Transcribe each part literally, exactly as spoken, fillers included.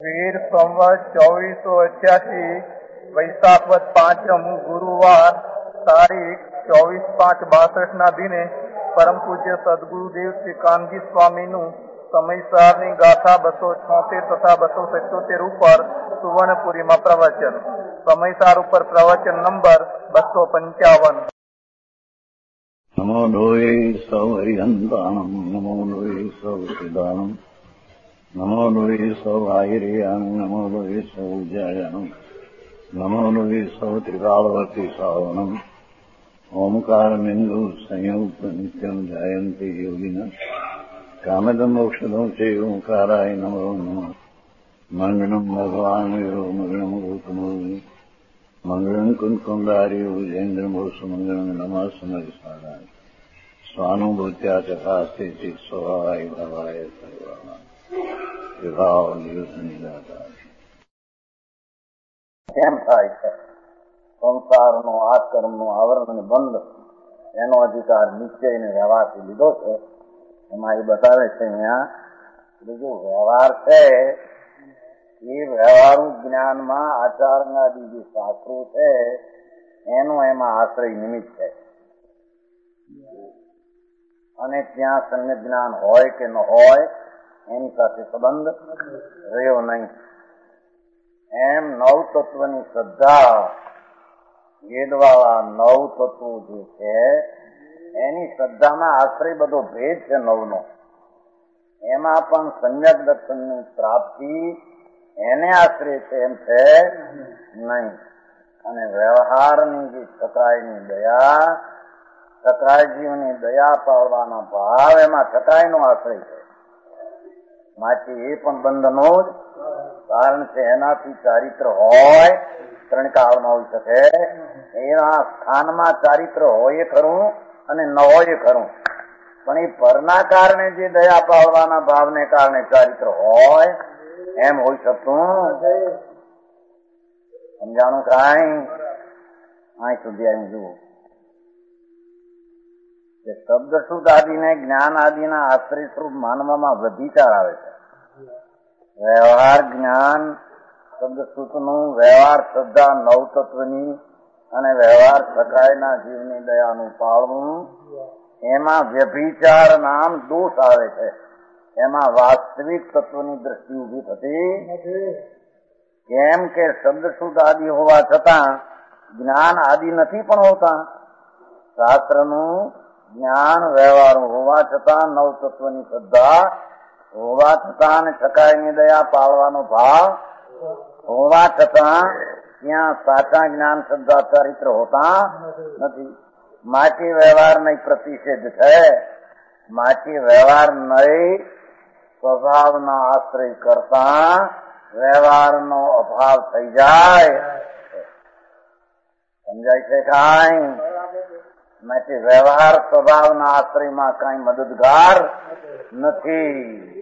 વીર સંવત ચોવીસો અઠ્યાસી વૈશાખ વદ પાંચમ ગુરુવાર તારીખ ચોવીસ પાંચ બાસઠ ના દિને પરમ પૂજ્ય સદગુરુદેવ શ્રી કાનજી સ્વામીનું સમયસારની ગાથા બસો છોતેર તથા બસો સત્યોતેર ઉપર સુવર્ણપુરીમાં પ્રવચન. સમયસાર ઉપર પ્રવચન નંબર બસો પંચાવન. નમો લોહી સૌ હરિહંતાણમ નમો લોહી સૌ સિદ્ધાણમ નમો લોહી સૌ આયર્યાણ નમો લોહી સૌ જયાણમ નમો લોહી સૌ ત્રિકાળવતી સાવણમ ઓમકાર બિંદુ સંયુક્ત નિત્યમ જયંતિ યોગિના કામદમ મોક્ષદમ છે ઓંકારાય નમો નમઃ. મંગળમ ભગવાન વિરો મંગળમ ગૌતમો મંગળમ કુંકુંડારી ઉજેન્દ્રમોષ મંગળમ નમઃ સમયસારાય સ્વાનુભૂત્યા ચકાસ્તે ચિત સ્વભાવાય ભવાય સર્વાના વિભાવ નિયુદ્ધ નિરાકાર. કેમ થાય છે સંસારનો આ કર્મનો આવરણ અને બંધ એનો અધિકાર નિશ્ચયને વ્યવહારથી લીધો છે. એમાં એ બતાવે છે અહીંયા જો વ્યવહાર છે એ વ્યવહારુ જ્ઞાનમાં આચારણાદી જે શાસ્ત્રો છે એનો એમાં આશ્રય નિમિત્ત છે અને ત્યાં સમ્યક જ્ઞાન હોય કે ન હોય એની સાથે સંબંધ રહ્યો નહીં. એમ નવ તત્વની શ્રદ્ધા વેદવાળા નવ તત્વો જે છે એની શ્રદ્ધામાં આશ્રય બધો ભેદ છે નવનો. એમાં પણ સમ્યક દર્શનની પ્રાપ્તિ એને આશ્રય છે એમ છે નહીં. અને વ્યવહારની જે છકાયની દયા છકાયજીવની દયા પાડવાના ભાવ એમાં છકાયનો આશ્રય છે. માટે એ પણ બંધનો જ કારણ છે. એનાથી ચારિત્ર હોય ત્રણ કાળ ન હોઈ શકે. એના સ્થાનમાં ચારિત્ર હોય ખરું અને ન હોય ખરું, પણ એ પરના કારણે જે દયા પાડવાના ભાવને કારણે ચારિત્ર હોય એમ હોઈ શકતું સમજાણું કાંઈ? અહીં સુધી અહીં જુઓ કે શબ્દ શુદ્ધ આદિને જ્ઞાન આદિના આશ્રય સ્વરૂપ માનવામાં વધીચાર આવે છે. વ્યવહાર જ્ઞાન શબ્દ શુદ્ધનું, વ્યવહાર શ્રદ્ધા નવ તત્વની અને વ્યવહાર સકાયના જીવની દયાનું પાળવું, એમાં વ્યભિચાર નામ દોષ આવે છે. એમાં વાસ્તવિક તત્વની દ્રષ્ટિ ઉભી થતી કેમ કે શબ્દ શુદ્ધ આદિ હોવા છતાં જ્ઞાન આદિ નથી પણ હોતા. શાસ્ત્રનું જ્ઞાન વ્યવહાર હોવા છતાં નવ તત્વની શ્રદ્ધા હોવા છતાં અને છકાયની દયા પાળવાનો ભાવ હોવા છતાં ત્યાં સાચા જ્ઞાન શ્રદ્ધા ચારિત્ર હોતા નથી. માટે વ્યવહાર નહીં પ્રતિષેધ છે. માટે વ્યવહાર નહીં સ્વભાવના આશ્રય કરતા વ્યવહારનો અભાવ થઈ જાય. સમજાય છે કાંઈ? માટે વ્યવહાર સ્વભાવના આશ્રયમાં કાંઈ મદદગાર નથી,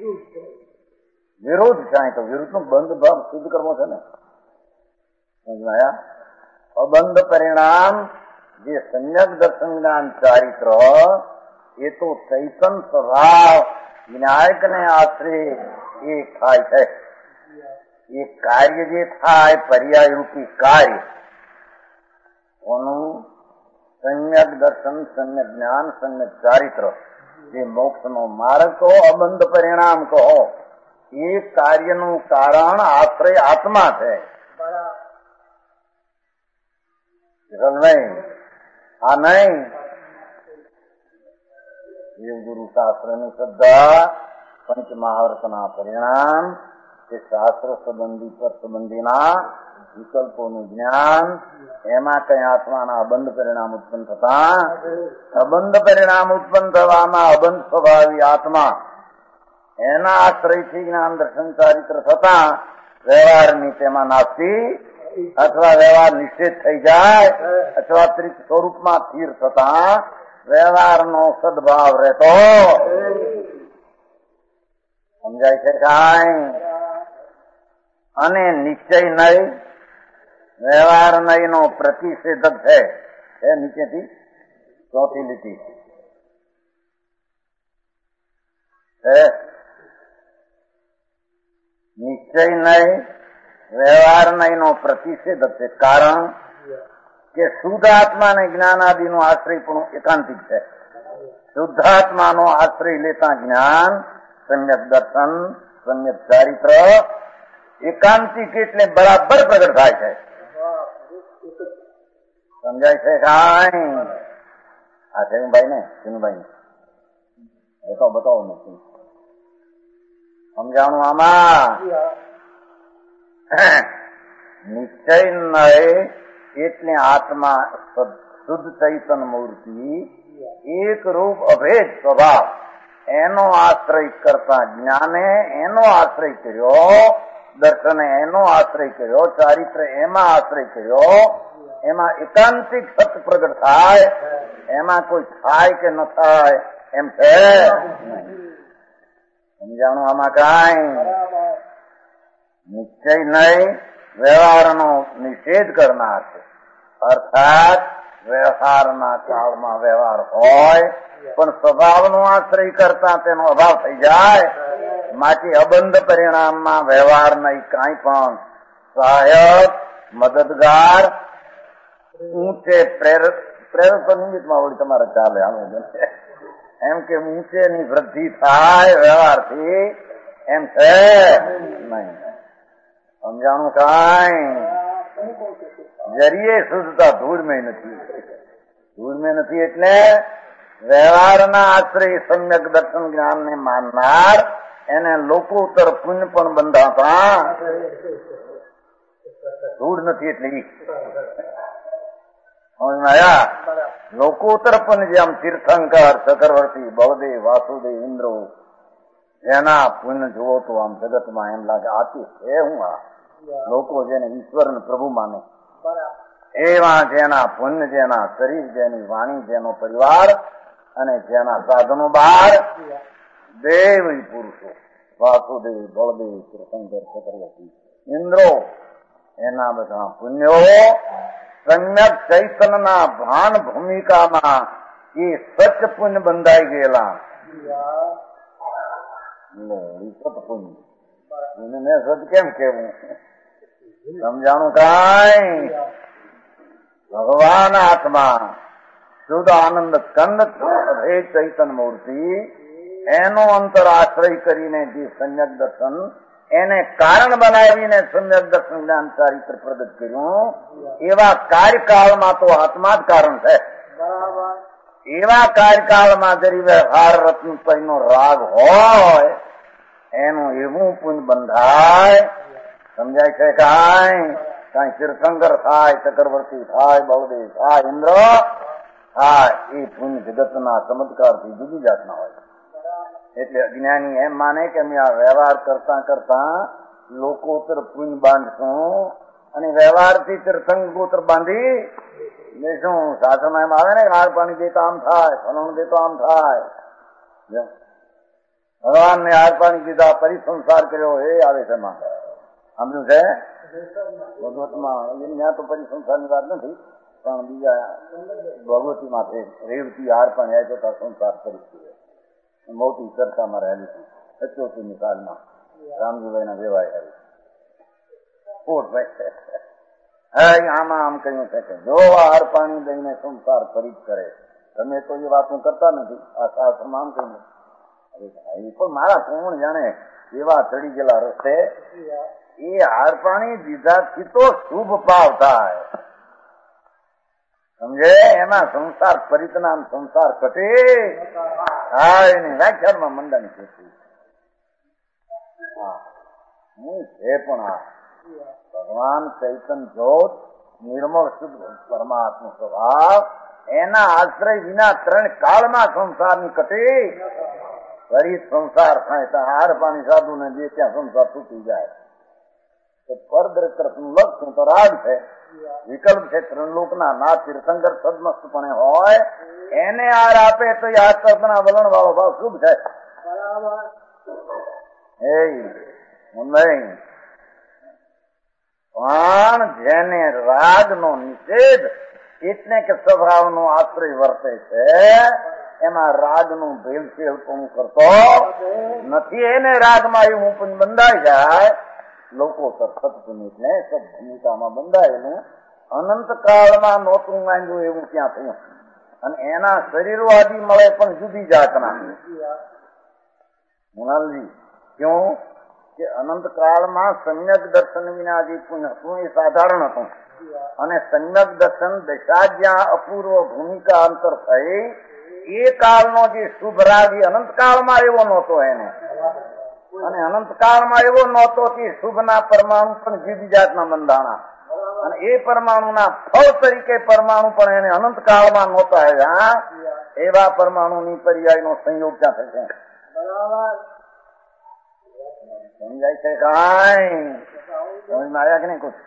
વિરોધ છે. તો વિરુદ્ધ નો બંધ ભાવ સિદ્ધ કરવો છે ને. સમજાયા? અબંધ પરિણામ જે સમ્યક દર્શન જ્ઞાન ચારિત્ર એ તો ચૈતન સ્વભાવ વિનાયક ને આશ્રય એ થાય છે. એ કાર્ય જે થાય પર્યાય રૂપી કાર્ય કોનું? સમ્યક દર્શન, સમ્યક જ્ઞાન, સમ્યક ચારિત્ર જે મોક્ષ નો માર્ગ કહો, અબંધ પરિણામ કહો, એ કાર્યનું કારણ આશ્રય આત્મા છે. નહીં આ નહીં દેવગુરુ શાસ્ત્રની શ્રદ્ધા પંચ મહાવર્તના પરિણામ કે શાસ્ત્ર સંબંધી પર સંબંધીના વિકલ્પોનું જ્ઞાન, એમાં કઈ આત્માના અબંધ પરિણામ ઉત્પન્ન થતા અબંધ પરિણામ ઉત્પન્ન થવામાં અબંધ સ્વભાવી આત્મા એના આશ્રયથી જ્ઞાન દર્શન ચારિત્ર થતા વ્યવહારની તેમાં નાસ્તી અથવા વ્યવહાર નિશ્ચિત થઈ જાય અથવા ત્રિક સ્વરૂપમાં સ્થિર થતા વ્યવહારનો સદભાવ રહેતો સમજાય છે કાંઈ? અને નિશ્ચય નહીં વ્યવહાર નહીં નો પ્રતિષેધક છે. એ નીચેથી ચોથી લીટી છે. નિશ્ચય નિશ્ચય નહીં, વ્યવહાર નહીં નો પ્રતિષેધ છે. કારણ કે શુદ્ધ આત્માને જ્ઞાનાદિનું આશ્રયપણું એકાંતિક છે. શુદ્ધાત્માનો આશ્રય લેતા જ્ઞાન, સમ્યક દર્શન, સમ્યક ચારિત્ર એકાંતિક એટલે બરાબર પ્રગટ થાય છે. સમજાય છે કાંઈ? આ શેનુભાઈ ને શેનુભાઈ બતાવો બતાવો નથી સમજાણું આમાં. નિશ્ચય નહીં એટલે આત્મા શુદ્ધ ચૈતન મૂર્તિ એક રૂપ અભેદ સ્વભાવ એનો આશ્રય કરતા જ્ઞાને એનો આશ્રય કર્યો, દર્શને એનો આશ્રય કર્યો, ચારિત્ર એમાં આશ્રય કર્યો. એમાં એકાંતિક સત્ય પ્રગટ થાય. એમાં કોઈ થાય કે ન થાય એમ છે. સમજાણું આમાં કાંઈ? નિશ્ચય નહીં, વ્યવહારનો નિષેધ કરનાર છે. અર્થાત વ્યવહારના કાળમાં વ્યવહાર હોય પણ સ્વભાવનો આશ્રય કરતા તેનો અભાવ થઈ જાય. માટે અબંધ પરિણામમાં વ્યવહાર નહીં કાંઈ પણ સહાયક, મદદગાર, ઊંચે પ્રેરક પ્રેરક નિમિત્તમાં વળી તમારે ચાલે આવે એમ કે ઊંચેની વૃદ્ધિ થાય વ્યવહારથી એમ છે નહીં. સમજાણું કાંઈ? જરીએ શુદ્ધતા ધૂળમાં નથી. ધૂળમાં નથી એટલે વ્યવહારના આશ્રય સમ્યક દર્શન જ્ઞાનને માનનાર એને લોકોત્તર પુણ્ય પણ બંધાતા ધૂળ નથી એટલે સમજમાં. લોકોત્તર પણ જેમ તીર્થંકર, ચક્રવર્તી, બળદેવ, વાસુદેવ, ઇન્દ્રો જેના પુણ્ય જુઓ તો આમ જગતમાં એમ લાગે આથી છે હું આ લોકો જેને ઈશ્વર ને પ્રભુ માને એવા જેના પુણ્ય, જેના શરીર, જેની વાણી, જેનો પરિવાર અને જેના સાધનો બહાર દેવ પુરુષો વાસુદેવ, બળદેવ, તીર્થંકર, ચક્રવર્તી, ઇન્દ્રો એના બધા પુણ્યો સમ્યક ચૈતનના ભાન ભૂમિકામાં એ સચ પુણ્ય બંધાઈ ગયેલા. સતપુણ્ય એને મેં સત કેમ કેવું? સમજાણું કાંઈ? ભગવાન આત્મા શુદ્ધ આનંદ કંદ અભેદ ચૈતન મૂર્તિ એનો અંતર આશ્રય કરીને જે સમ્યક દર્શન એને કારણ બનાવીને સમ્યક દર્શન જ્ઞાન ચારિત્ર પ્રગટ કર્યું. એવા કાર્યકાળમાં તો આત્મા જ કારણ છે. એવા કાર્યકાળમાં જરી વ્યવહાર રત્નનો રાગ હોય એનું એવું પુણ્ય બંધાય. સમજાય છે કાંઈ? કાંઈ તીર્થંકર થાય, ચક્રવર્તી થાય, બળદેવ થાય, ઇન્દ્ર થાય, એ પુણ્ય જગતના ચમત્કારથી જુદી જાતના હોય. એટલે અજ્ઞાની એમ માને કે અમે આ વ્યવહાર કરતા કરતા લોકોત્તર પુણ્ય બાંધશું અને વ્યવહારથી તીર્થંકોત્તર બાંધી શું શાસનમાં એમ આવે ને હાર પાણી દેતા આમ થાય, ફલણ દેતો આમ થાય. ભગવાન ને હાર પાણી દીધા, પરિસંસાર કર્યો એ આવે છે એમાં સમજ્યું છે ભગવતમાં. ત્યાં તો પરિસંસારની વાત નથી પણ બીજા ભગવતીમાં છે રેવતી હાર પાણી આવે તો સંસાર કરી મોટી ચર્ચામાં રહેલી હતી. સચોતેરની સાલમાં રામજીભાઈના વેવાય આવી આમાં આમ કહ્યું છે કે જો હાર પાણી દઈને સંસાર પરિત કરે તમે તો એ વાતો કરતા નથી. આ શાસ્ત્રમાં આમ કહ્યું એ પણ મારા કોણ જાણે એવા ચડી ગયેલા રસ્તે એ હાર પાણી દીધાથી તો શુભ ભાવ થાય. સમજે? એમાં સંસાર પરિતના સંસાર કટે. હા એની વ્યાખ્યાનમાં મંડાણી છે છે પણ આ ભગવાન ચૈતન જ્યોત નિર્મળ શુદ્ધ પરમાત્મા સ્વભાવ એના આશ્રય વિના ત્રણ કાળમાં સંસારની કટે. ફરી સંસાર થાય તો હાર પાણી સાધુ ને જે ત્યાં સંસાર તૂટી જાય. પરદ્રષ્ટનું લક્ષણ તો રાગ છે, વિકલ્પ છે ત્રણલોકના ના તીર્થંકર સદમસ્તપણે હોય એને હાર આપે તો એ હાથ તર્કના વલણ વાળો ભાવ શુભ છે. પણ જેને રાગનો નિષેધ એટલે કે સ્વભાવનો આશ્રય વર્તે છે એમાં રાગનું ભેલસેળ પણ કરતો નથી. એને રાગમાં એવું પણ બંધાઈ જાય લોકોતર સત્પુનિત ને સબ ભૂમિકામાં બંધાયેલું અનંત કાળમાં નહોતું માંગ્યું એવું ત્યાં થયું. અને એના શરીરો આદિ મળે પણ જુદી જાતના. મોનાલજી ક્યું કે અનંત કાળમાં સમ્યક દર્શન વિના જે પુણ્ય હતું એ સાધારણ હતું, અને સમ્યક દર્શન દશા જ્યાં અપૂર્વ ભૂમિકા અંતર થઈ એ કાળનો જે શુભ રાગ એ અનંત કાળમાં એવો નહોતો એને, અને અનંત કાળમાં એવો નહોતો કે શુભના પરમાણુ પણ જુદી જાતના બંધાણા, અને એ પરમાણુના ફળ તરીકે પરમાણુ પણ એને અનંત કાળમાં નહોતા આવ્યા. એવા પરમાણુની પર્યાયનો સંયોગ ત્યાં થશે. સમજાય છે કાંઈ? સમજમાં આવ્યા કે નહીં? कुछ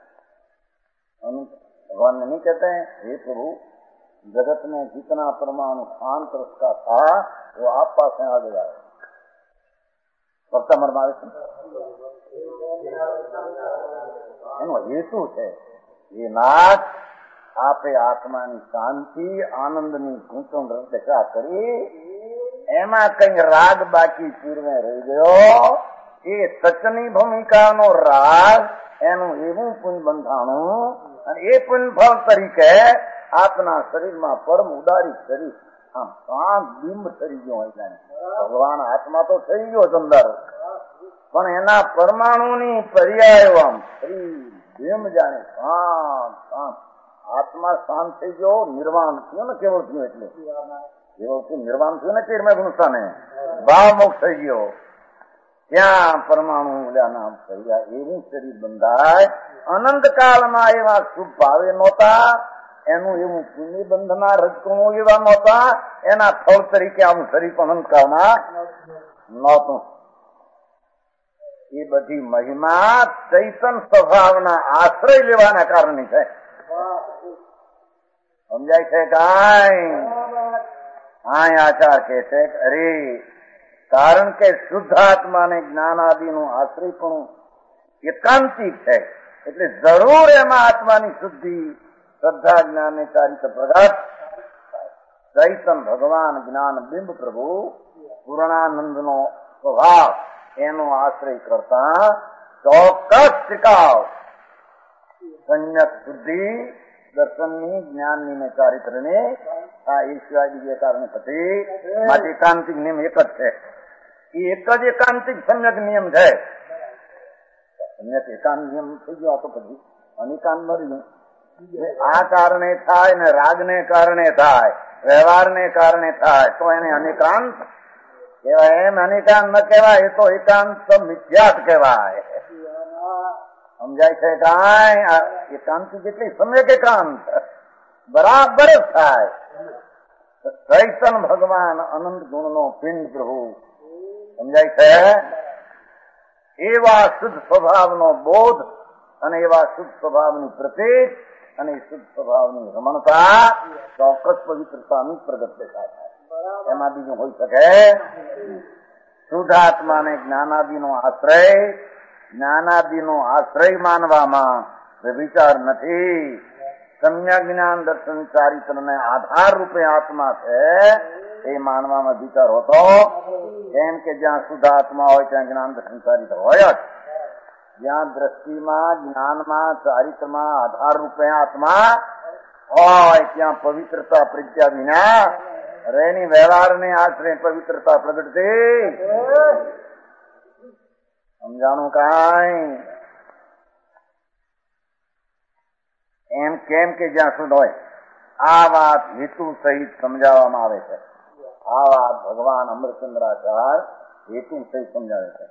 भगवान नहीं कहते हैं हे प्रभु जगत में जितना परमाणु शांत रस का था वो आप पास में आ गया है. ભક્તા મરમાવે છે એનો હેતુ છે એ નાથ આપે આત્માની શાંતિ આનંદની ઘૂંટણ દશા કરી એમાં કઈ રાગ બાકી પૂર્વે રહી ગયો. એ સચની ભૂમિકાનો રાગ એનું એવું પુણ્ય બંધાણું, અને એ પુણ્ય ફળ તરીકે આપના શરીરમાં પરમ ઉદારી શરીર આમ શાંત બિંબ થઈ ગયો હોય જાણે. ભગવાન આત્મા તો થઈ ગયો અંદર, પણ એના પરમાણુની પર્યાય આમ શરીર બિંબ જાણે શાંત શાંત. આત્મા શાંત થઈ ગયો, નિર્વાણ થયો ને. કેવો થયું એટલે કેવો થયું? નિર્વાણ થયું ને ચીરમે ગુણસાને ભાવ મોક્ષ થઈ ગયો. ત્યાં પરમાણુ ના પર્યાય એવું શરીર બંધાય. અનંત કાળમાં એવા શુભ ભાવે નહોતા, એનું એવું પુણ્ય બંધના રજકણો એવા નહોતા, એના ફળ તરીકે આવું શરીર પણ અનંત કાળમાં નહોતું. એ બધી મહિમા ચૈતન સ્વભાવના આશ્રય લેવાના કારણે છે. સમજાય છે કાંઈ? આ આચાર કે છે અરે કારણ કે શુદ્ધ આત્માને જ્ઞાન આદિનું આશ્રય પણ એકાંતિક છે, એટલે જરૂર એમાં આત્માની શુદ્ધિ શ્રદ્ધા જ્ઞાન ને ચારિત્ર પ્રગટ. ચૈતન ભગવાન જ્ઞાન બિંબ પ્રભુ પૂર્ણાનંદ નો સ્વભાવ એનો આશ્રય કરતા ચોક્કસ ટીકાવ સંયત શુદ્ધિ દર્શનની જ્ઞાનની ને ચારિત્રને આ એ સિવાય બીજે કારણે પછી માટે એકાંતિક નિયમ એક જ છે. એ એક જ એકાંતિક સમ્યક નિયમ છે. સમ્યક એકાંત નિયમ થઈ ગયો તો પછી અનિકાંત મરી ગયું. આ કારણે થાય ને રાગને કારણે થાય, વ્યવહારને કારણે થાય તો એને અનિકાંત કહેવાય. એમ અનિકાંત ન કહેવાય, એ તો એકાંત મિથ્યાત કહેવાય. સમજાય છે કાંઈ? એકાંતિ જેટલી સમ્યક એકાંત બરાબર જ થાય. ચૈતન ભગવાન અનંત ગુણનો પિંડ પ્રભુ સમજાય છે. એવા શુદ્ધ સ્વભાવનો બોધ અને એવા શુદ્ધ સ્વભાવની પ્રતીક અને શુદ્ધ સ્વભાવની રમણતા ચોક્કસ પવિત્રતાની પ્રગટ દેખાય. એમાં બીજું હોઈ શકે? શુદ્ધ આત્માને જ્ઞાનાદિનો આશ્રય જ્ઞાનાદિનો આશ્રય માનવામાં વિચાર નથી. સમ્યક જ્ઞાન દર્શન ચારિત્રને આધાર રૂપે આત્મા છે એ માનવામાં વિચાર હોતો. કેમ કે જ્યાં શુદ્ધ આત્મા હોય ત્યાં જ્ઞાન દર્શન ચારિત્ર હોય જ. જ્યાં દ્રષ્ટિમાં જ્ઞાનમાં ચારિત્રમાં આધાર રૂપે આત્મા હોય ત્યાં પવિત્રતા પ્રજ્ઞા વિના રેની વ્યવહારને આશ્રય પવિત્રતા પ્રગટ થઈ. સમજાણું કાંઈ? એમ કેમ કે જ્યાં શુદ્ધ હોય આ વાત હેતુ સહિત સમજાવવામાં આવે છે. આ વાત ભગવાન અમરચંદ્રાચાર્ય હેતુ સહિત સમજાવે છે.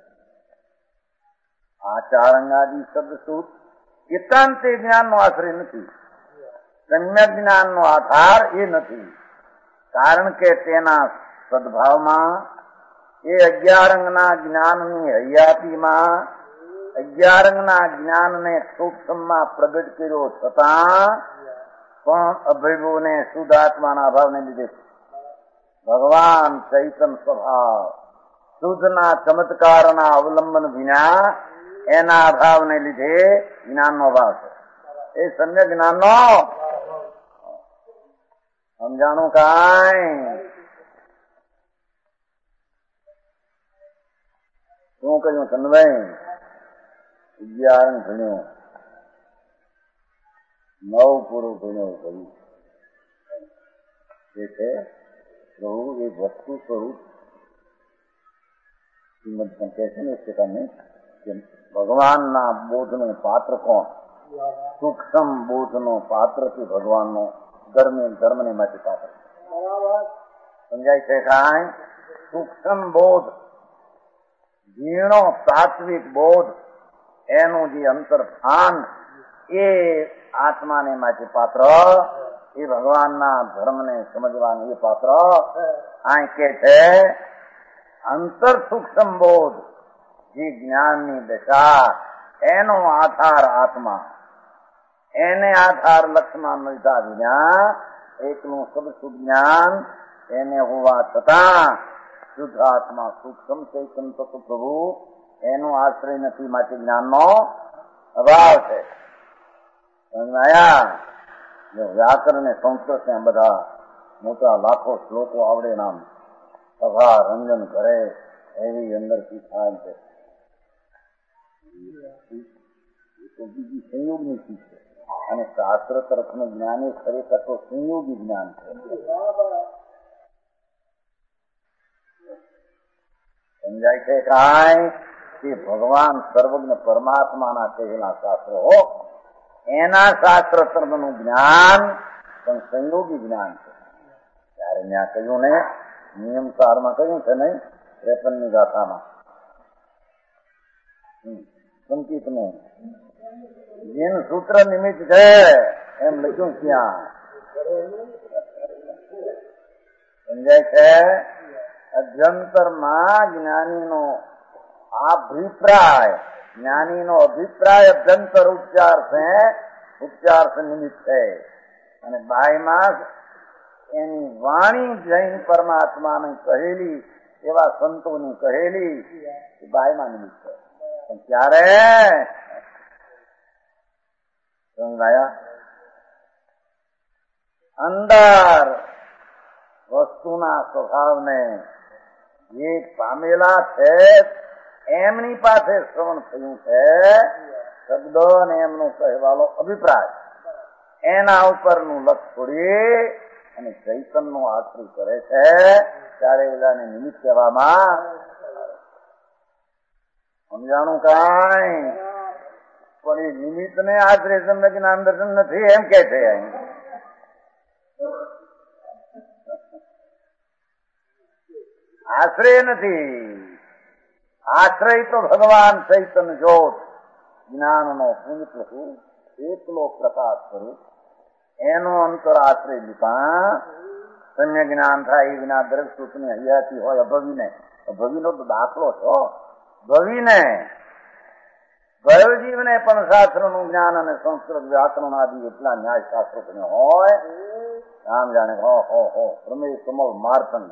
આ ચારંગાદી શબ્દ શુદ્ધ એકાંતે જ્ઞાનનો આશ્રય નથી, સમ્યક જ્ઞાનનો આધાર એ નથી. કારણ કે તેના સદભાવમાં એ અગિયાર અંગના જ્ઞાનની હૈયાતીમાં અગિયાર અંગના જ્ઞાનને સૂક્ષ્મમાં પ્રગટ કર્યો છતાં પણ અભિભૂને શુદ્ધ આત્માના અભાવને લીધે ભગવાન ચૈતન સ્વભાવ શુદ્ધના ચમત્કારના અવલંબન વિના એના અભાવને લીધે જ્ઞાનનો અભાવ છે. એ સમ્યક જ્ઞાનનો સમજાણું કાંઈ? શું કહ્યું કનભાઈ? અગિયાર ભણ્યો, નવ પૂરું ભણ્યો કહ્યું એ છે પ્રભુ એ વસ્તુ સ્વરૂપ શ્રીમદ પણ કહે છે ને તમે કે ભગવાનના બોધનું પાત્ર કોણ? સૂક્ષ્મ બોધનો પાત્ર છે ભગવાનનો, ધર્મ ધર્મને માટે પાત્ર. સમજાય છે કાંઈ? સૂક્ષ્મ બોધ, ઝીણો સાત્વિક બોધ, એનું જે અંતર્ભાન એ આત્માને માટે પાત્ર, એ ભગવાનના ધર્મને સમજવાનું એ પાત્ર. આ કે છે અંતર સૂક્ષ્મ બોધ, જે જ્ઞાનની દશા, એનો આધાર આત્મા, એને આધાર લક્ષમાં મળતા વિના એકનું સબ શુદ્ધ જ્ઞાન એને હોવા છતાં શુદ્ધ આત્મા સૂક્ષ્મ ચૈતન્ય તત્વ પ્રભુ એનો આશ્રય નથી, માટે જ્ઞાનનો અભાવ છે. સમજાયા? વ્યાકરણ ને સંસ્કૃત ને બધા મોટા લાખો શ્લોકો આવડે નામ સભા રંજન કરે એવી અંદરથી થાય છે. બીજી સંયોગની ચીજ છે અને શાસ્ત્ર તરફનું જ્ઞાન એ ખરેખર તો સંયોગી જ્ઞાન છે. સમજાય છે કાંઈ? કે ભગવાન સર્વજ્ઞ પરમાત્માના કહેલા શાસ્ત્રો એના શાસ્ત્ર તરફનું જ્ઞાન પણ સંયોગી જ્ઞાન છે. ત્યારે ત્યાં કહ્યું ને નિયમ સારમાં કહ્યું છે ને ત્રેપન ની ગાથામાં સંકિતનું જેન સૂત્ર નિમિત્ત છે એમ લખ્યું ત્યાં. સમજાય છે? અભ્યંતરમાં જ્ઞાનીનો અભિપ્રાય, જ્ઞાનીનો અભિપ્રાય અભ્યંતર ઉપચાર છે, ઉપચાર નિમિત્ત છે, અને બાયમાં એની વાણી જૈન પરમાત્માને કહેલી એવા સંતોની કહેલી એ બાયમાં નિમિત્ત છે. પણ ત્યારે સમજાયા અંદર વસ્તુના સ્વભાવને જે પામેલા છે એમની પાસે શ્રવણ થયું છે, શબ્દ ને એમનો કહેવાલો અભિપ્રાય, એના ઉપરનું લક્ષ છોડી અને ચૈતનનો આશ્રય કરે છે, ત્યારે એલાને નિમિત્ત કહેવામાં. સમજાણું કાંઈ? પણ એ નિમિત્ત ને આશ્રય તમને જ્ઞાન દર્શન નથી એમ કે છે. આશ્રય નથી, આશ્રય તો ભગવાન ચૈતન્ય જ્યોત જ્ઞાનનો પુનિત એકલો પ્રકાશ સ્વરૂપ એનો અંતર આશ્રય લીધા સમ્ય જ્ઞાન થાય એ વિના દરેક સૂચની હૈયાથી હોય. અભવીને, અભવીનો તો દાખલો છો. ભવીને ભવજીવને પણ શાસ્ત્રનું જ્ઞાન અને સંસ્કૃત વ્યાકરણ આદિ એટલા ન્યાય શાસ્ત્રો હોય આમ જાણે હો હો હો પ્રમેય કમળ માર્તંડ,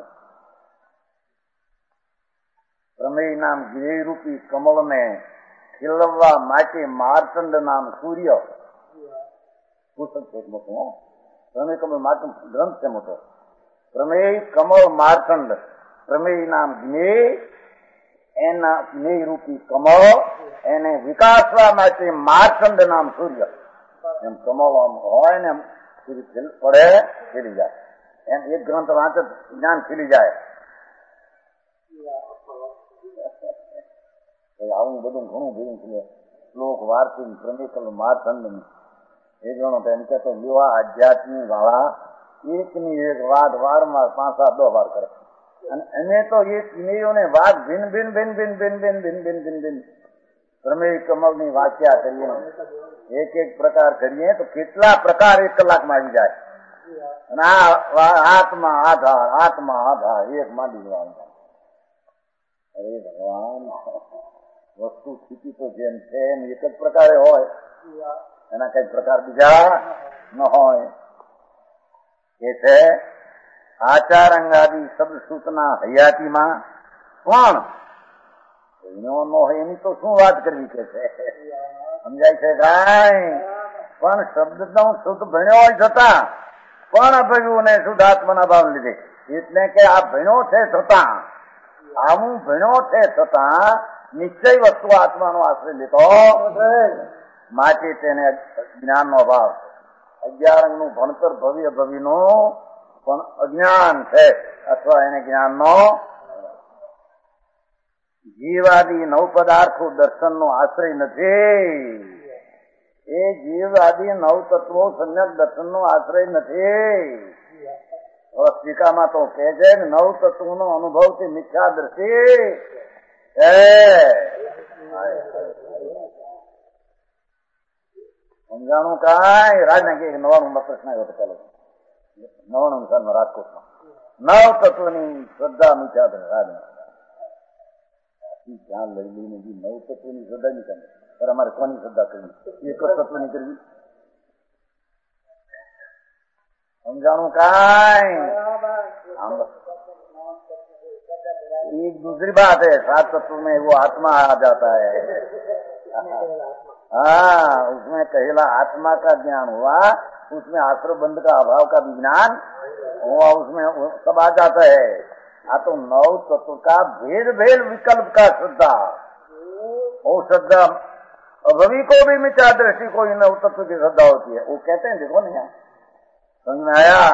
પ્રમેય નામ ગિરિરૂપી કમળને ખીલવવા માટે માર્તંડ નામ સૂર્ય પુસ્તક છે મોટું. પ્રમેય કમળ માર્તંડ ગ્રંથ છે મોટો. પ્રમેય કમળ માર્તંડ, પ્રમેય નામ જ્ઞેય, એના જ્ઞેય રૂપી કમળ એને વિકાસવા માટે માર્તંડ નામ સૂર્ય. એમ કમળ આમ હોય ને એમ પડે ખીલી જાય, એમ એક ગ્રંથ વાંચે જ્ઞાન ખીલી જાય. આવું બધું ઘણું ભેગું છે. શ્લોક વાર્તી પ્રમેકલ માર્તંડ એ ગણો એમ કે તો યુવા આધ્યાત્મિક વાળા એકની એક વાત વારંવાર પાંચ સાત દો વાર કરે, અને અમે તો એ કિનેયોને વાત ભિન્ન ભિન્ન ભિન્ન ભિન્ન ભિન્ન ભિન્ન ભિન્ન ભિન્ન ભિન્ન ભિન્ન પ્રમેય કમળ ની વાક્યા કરીએ, એક એક પ્રકાર કરીએ તો કેટલા પ્રકાર એક કલાકમાં આવી જાય. અને આ આત્મા આધાર, આત્મા આધાર એક માંડી જવાનું. અરે ભગવાન, વસ્તુ સ્થિતિ તો જેમ છે એમ એક જ પ્રકારે હોય, એના કઈ પ્રકાર બીજા ન હોય. એ છે આચાર અંગાદી શબ્દ સૂચના હયાતીમાં પણ એનો ન હોય એની તો શું વાત કરવી કે છે. સમજાય છે કાંઈ? પણ શબ્દ તો શુદ્ધ ભણ્યો હોય છતાં પણ અભ્યું ને શુદ્ધ આત્માના ભાવ લીધે, એટલે કે આ ભણ્યો છે છતાં, આવું ભણ્યો છે છતાં નિશ્ચય વસ્તુ આત્માનો આશ્રય લેતો માટે તેને જ્ઞાનનો અભાવ છે. અગિયાર અંગનું ભણતર ભવ્ય ભવિનું પણ અજ્ઞાન છે અથવા એને જ્ઞાનનો જીવાદી નવ પદાર્થો દર્શનનો આશ્રય નથી. એ જીવાદી નવ તત્વો સમ્યક દર્શનનો આશ્રય નથી. સ્પીકામાં તો કે છે નવ તત્વોનો અનુભવથી મિથ્યા દ્રષ્ટિ સમજાણું કાંઈ રાજને કે નવાણું પ્રશ્ન આવ્યો હતો ચાલો નવાણું સાલમાં રાજકોટમાં નવ તત્વની શ્રદ્ધા મિથ્યા રાજને જ્યાં લઈ લઈને નવ તત્વની શ્રદ્ધા ની કરે પણ અમારે કોની શ્રદ્ધા કરવી એક જ તત્વની કરવી समझाणु काई एक दूसरी बात है सात तत्व में वो आत्मा आ जाता है. हाँ उसमें कहेला आत्मा का ज्ञान हुआ उसमें आश्रय बंध का अभाव का विज्ञान हुआ उसमें सब आ जाता है. हाँ तो नौ तत्व का भेद भेद विकल्प का श्रद्धा वो श्रद्धा अभवी को भी मिथ्या दृष्टि को इन नौ तत्व की श्रद्धा होती है. वो कहते हैं देखो नहीं समझ में आया.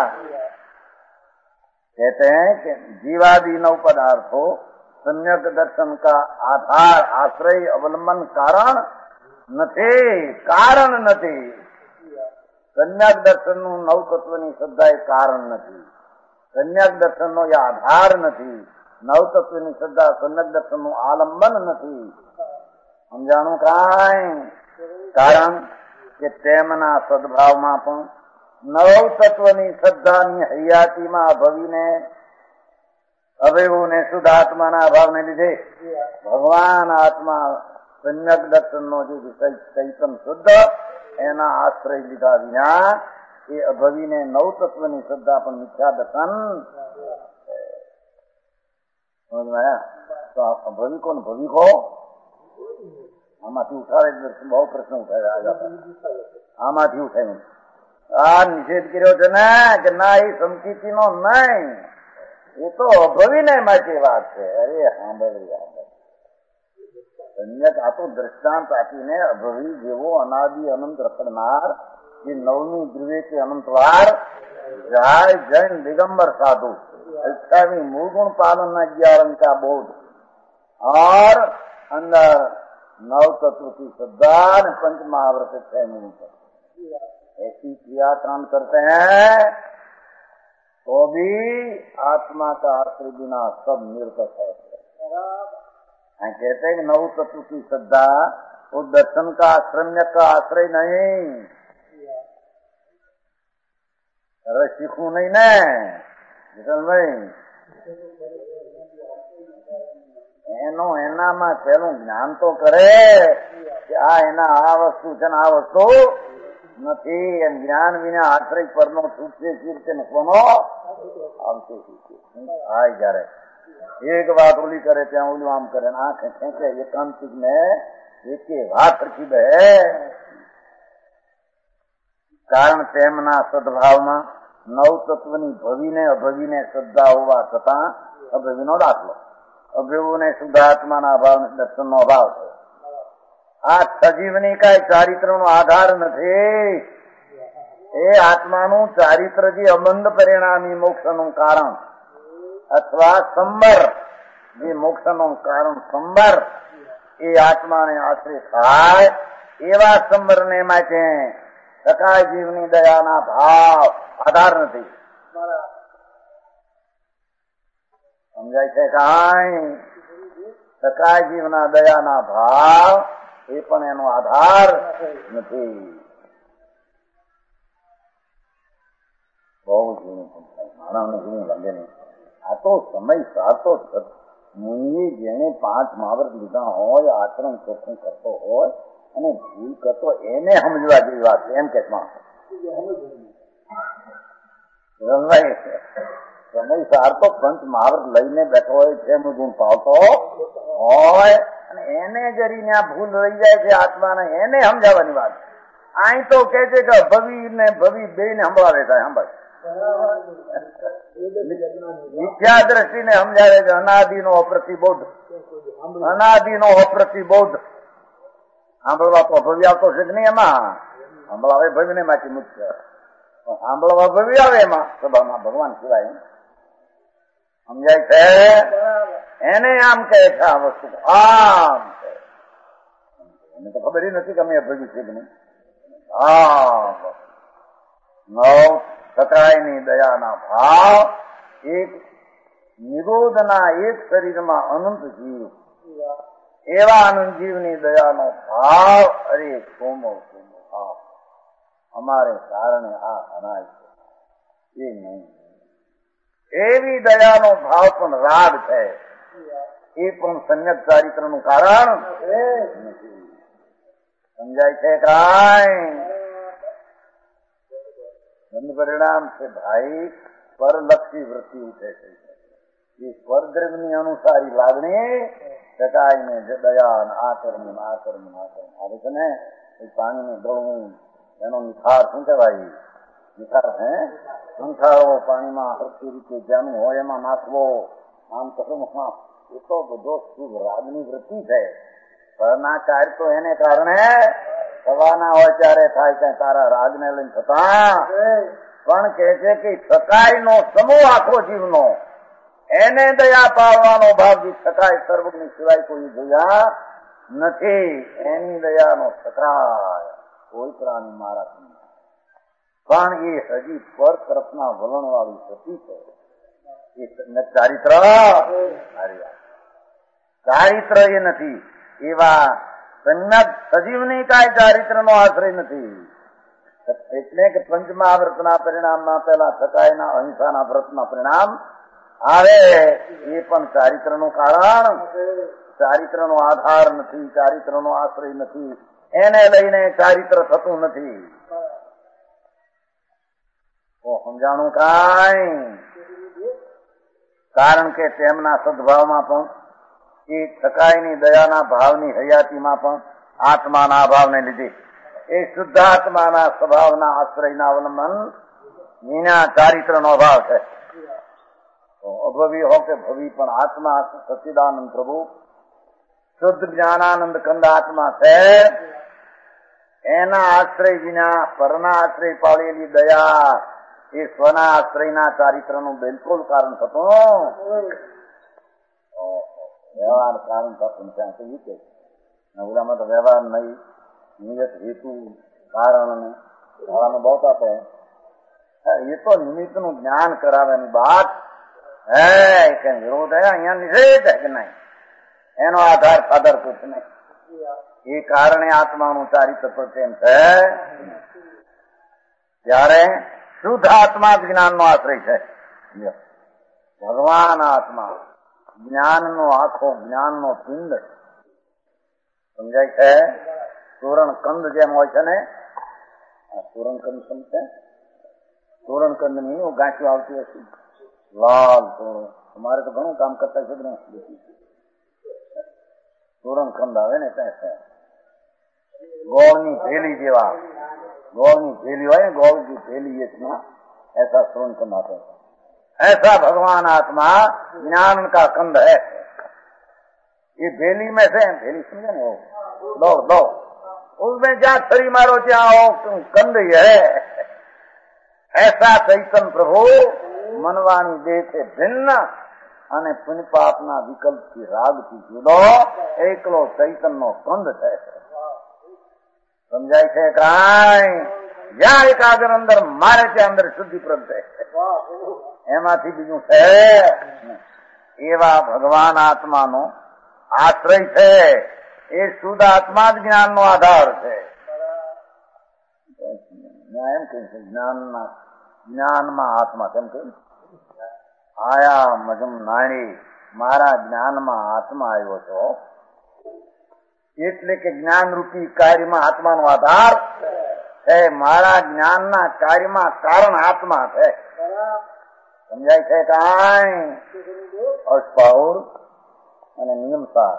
कहते हैं कि जीवादि नव पदार्थों सम्यक दर्शन का आधार आश्रय अवलंबन कारण નથી કારણ નથી. सम्यक दर्शन નું નવ તત્વની શ્રદ્ધા એ કારણ નથી. सम्यक દર્શન નો એ આધાર નથી. નવ તત્વની શ્રદ્ધા सम्यक દર્શન નું આલંબન નથી. સમજાણું કાંઈ કારણ કે તેમના સદભાવમાં પણ નવ તત્વની શ્રદ્ધાની હૈયાતીમાં અભવીને અભેવુને શુદ્ધ આત્માના અભાવને લીધે ભગવાન આત્મા સમ્યક દર્શનનો જે વિષય ચૈતન શુદ્ધ એના આશ્રય લીધા વિના એ અભવીને નવ તત્વની શ્રદ્ધા પણ મિથ્યા દર્શન સમજમાં તો અભવી કોણ ભવિકો આમાંથી ઉઠાવે બહુ પ્રશ્ન ઉઠાવ્યા આમાંથી ઉઠાવ્યું આ નિષેધ કર્યો છે ને કે ના એ સમકીતી નો નહીં એ તો અભવીને માટે વાત છે. અરે સાંભળી સમ્યક આ તો દ્રષ્ટાંત આપીને અભવી જેવો અનાદિ અનંત રખડનાર જે નવમી ધ્રુવે કે અનંતવાર જાય જૈન દિગંબર साधु अठावी मूलगुण पालन अग्यारह का बोध और अंदर नव तत्व की श्रद्धा पंच महाव्रत छह मिनट ऐसी क्रियाकांड करते हैं तो भी आत्मा का आश्रय बिना सब निर्गत है. कहते हैं कि नव तत्व की श्रद्धा वो दर्शन का आश्रय का आश्रय नहीं. अरे सीखू नहीं ने नहीं એનો એનામાં પેલું જ્ઞાન તો કરે કે આ એના આ વસ્તુ છે ને આ વસ્તુ નથી. એમ જ્ઞાન વિના આશ્રય પરનો છૂટશે ચીરતે કોનો આવશે આ જયારે એક વાત ઓલી કરે ત્યાં ઓલું આમ કરે આંખ ખેંચે એકાંતિક ને એકે વાત રખી દે. કારણ તેમના સદભાવમાં નવ તત્વની ભવીને અભવીને શ્રદ્ધા હોવા છતાં અભવીનો દાખલો અભ્યુને શુદ્ધાત્માના અભાવ દર્શનનો અભાવ છે. આ સજીવની કઈ ચારિત્રનો આધાર નથી. એ આત્માનું ચારિત્ર જે અબંધ પરિણામી મોક્ષનું કારણ અથવા સંબર જે મોક્ષનું કારણ સંબર એ આત્માને આશ્રય થાય એવા સંબરને માટે સકાય જીવની દયાના ભાવ આધાર નથી. સમજાય છે કાંઈ? સકાય જીવના દયાના ભાવ એ પણ એનો આધાર નથી. બહુ ઝીણું માણસને ઝીણું લાગે નહીં. આ તો સમય સાતો મુનિએ જેને પાંચ મહાવ્રત લીધા હોય આચરણ ચોખ્ખું કરતો હોય અને ભૂલ કરતો એને સમજવા જેવી વાત છે. એમ કે સમય સાર તો પંચ મહાવ્રત લઈને બેઠો હોય છે ગુણ પાવતો હોય અને એને જરી ત્યાં ભૂલ રહી જાય છે આત્માને એને સમજાવવાની વાત. અહીં તો કે છે કે ભવી ને ભવી બે ને સંભળાવે થાય સંભાળ મિથ્યા દ્રષ્ટિને સમજાવે છે અનાદિનો અપ્રતિબોધ, અનાદિનો અપ્રતિબોધ. સાંભળવા તો ભવ્ય આવતો છે કે નહીં? એમાં સાંભળાવે ભવ્ય ને માંથી મુખ્ય સાંભળવા ભવ્ય આવે એમાં સભામાં ભગવાન સિવાય સમજાય છે. એને આમ કહે છે આ વસ્તુ આમ છે. એને તો ખબર નથી કે અમે ભવ્યું છે કે નહીં. હા, નવ સકાયની દયાના ભાવ, એક નિરોધના એક શરીરમાં અનંત જીવ, એવા આનંદ જીવની દયાનો ભાવ. અરે સોમો સોમો ભાવ અમારે કારણે આ અનાય છે એ નહીં. એવી દયાનો ભાવ પણ રાગ છે, એ પણ સમ્યક ચારિત્રનું કારણ નથી. સમજાય છે કાંઈ? બંધ પરિણામ છે ભાઈ, પરલક્ષી વૃત્તિ ઉઠે છે. એ સ્વર્દ્રગની અનુસારી લાગણી ટકાઈને દયા આ કર્મ આ કર્મ આ કર્મ આવે છે ને. એ પાણીને ગળવું એનો નિખાર શું કહેવાય? નિખાર હે સંખારો પાણીમાં હરખી રીતે જ્યાંનું હોય એમાં નાખવો, આમ કર્મમાં. એ તો બધો શુભ રાગની વૃત્તિ છે. પરના કાર્ય તો એને કારણે થવાના હોય ત્યારે થાય, કઈ તારા રાગને લઈને થતા. પણ કે છે કે સકાયનો સમૂહ આખો જીવનો, એને દયા પાડવાનો ભાવ સકાય સર્વજ્ઞ સિવાય કોઈ જોયા નથી. એની દયાનો સકાય કોઈ પ્રાણી મારા પણ એ હજી પર તરફના વલણ વાળી ગતિ છે. એ ચારિત્ર ચારિત્ર એ નથી. એવા સંજ્ઞક સજીવની કાંઈ ચારિત્ર નો આશ્રય નથી. એટલે કે પંચમહાવ્રતના પરિણામમાં પેલા સકાયના અહિંસાના વ્રતના પરિણામ આવે. એ પણ ચારિત્ર નું કારણ, ચારિત્ર નો આધાર નથી, ચારિત્ર નો આશ્રય નથી. એને લઈને ચારિત્ર થતું નથી. સમજાણું કાંઈ? કારણ કે તેમના સદભાવમાં પણ, એ સકાયની દયાના ભાવની હયાતીમાં પણ આત્માના અભાવને લીધે એ શુદ્ધાત્માના સ્વભાવના આશ્રયના અવલંબન વિના ચારિત્રનો અભાવ છે. અભવી હો કે ભવી, પણ આત્મા સચ્ચિદાનંદ પ્રભુ શુદ્ધ જ્ઞાનાનંદ કંદ આત્મા છે. એના આશ્રય વિના પરના આશ્રય પાડેલી દયા એ સ્વના આશ્રયના ચારિત્રનું બિલકુલ કારણ થતું વ્યવહાર કારણ થતું ત્યાં તો ઈ કે ઓલામાં તો વ્યવહાર નહીં, નિયત હેતુ કારણ ને બહુ આપે. એ તો નિમિત્ત નું જ્ઞાન કરાવેની વાત હે કે વિરોધ હે અહીંયા નિષેધ હે કે નહીં, એનો આધાર ફાદર કુછ નહીં. એ કારણે આત્માનું ચારિત્ર પ્રત્યે છે. ત્યારે શુદ્ધ આત્મા જ્ઞાન નો આશ્રય છે. ભગવાન આત્મા જ્ઞાન નો આખો જ્ઞાન નો પિંડ સમજાય છે. તોરણ કંદ જેમ હોય છે ને, તોરણ કંદ સમજે, તોરણ કંદ ની ગાંઠિયો આવતી હશે લાલ તોરણ. તમારે તો ઘણું કામ કરતા છે. તોરણ કંદ આવે ને ત્યાં ગોળની ભેલી જેવા, ગોળની ભેલી હોય ને, ગોળ की ભેલી इसमें ऐसा तोरण कंद आता है. ऐसा भगवान आत्मा ज्ञान का कंद है. ये भेली में से भेली समझे ना, वो लो लो उसमें जहाँ छरी मारो ત્યાં कंद ही है. ऐसा चैतन प्रभु मनवाणी देह से भिन्न અને પુણ્ય પાપના વિકલ્પથી રાગથી જુદો એકલો ચૈતનનો કંદ છે. સમજાય છે કાંઈ? જ્યાં એકાગ્ર અંદર મારે ત્યાં અંદર શુદ્ધિ પ્રગટે, એમાંથી બીજું છે. એવા ભગવાન આત્માનો આશ્રય છે. એ શુદ્ધ આત્મા જ જ્ઞાનનો આધાર છે. એમ કહે છે જ્ઞાનના જ્ઞાનમાં આત્મા કેમ કહ્યું? આયા મજમ નાણી, મારા જ્ઞાનમાં આત્મા આવ્યો છો. એટલે કે જ્ઞાન રૂપી કાર્યમાં આત્માનો આધાર છે. મારા જ્ઞાનના કાર્યમાં કારણ આત્મા છે. સમજાય છે કાંઈ? અષ્પાઉર અને નિયમસાર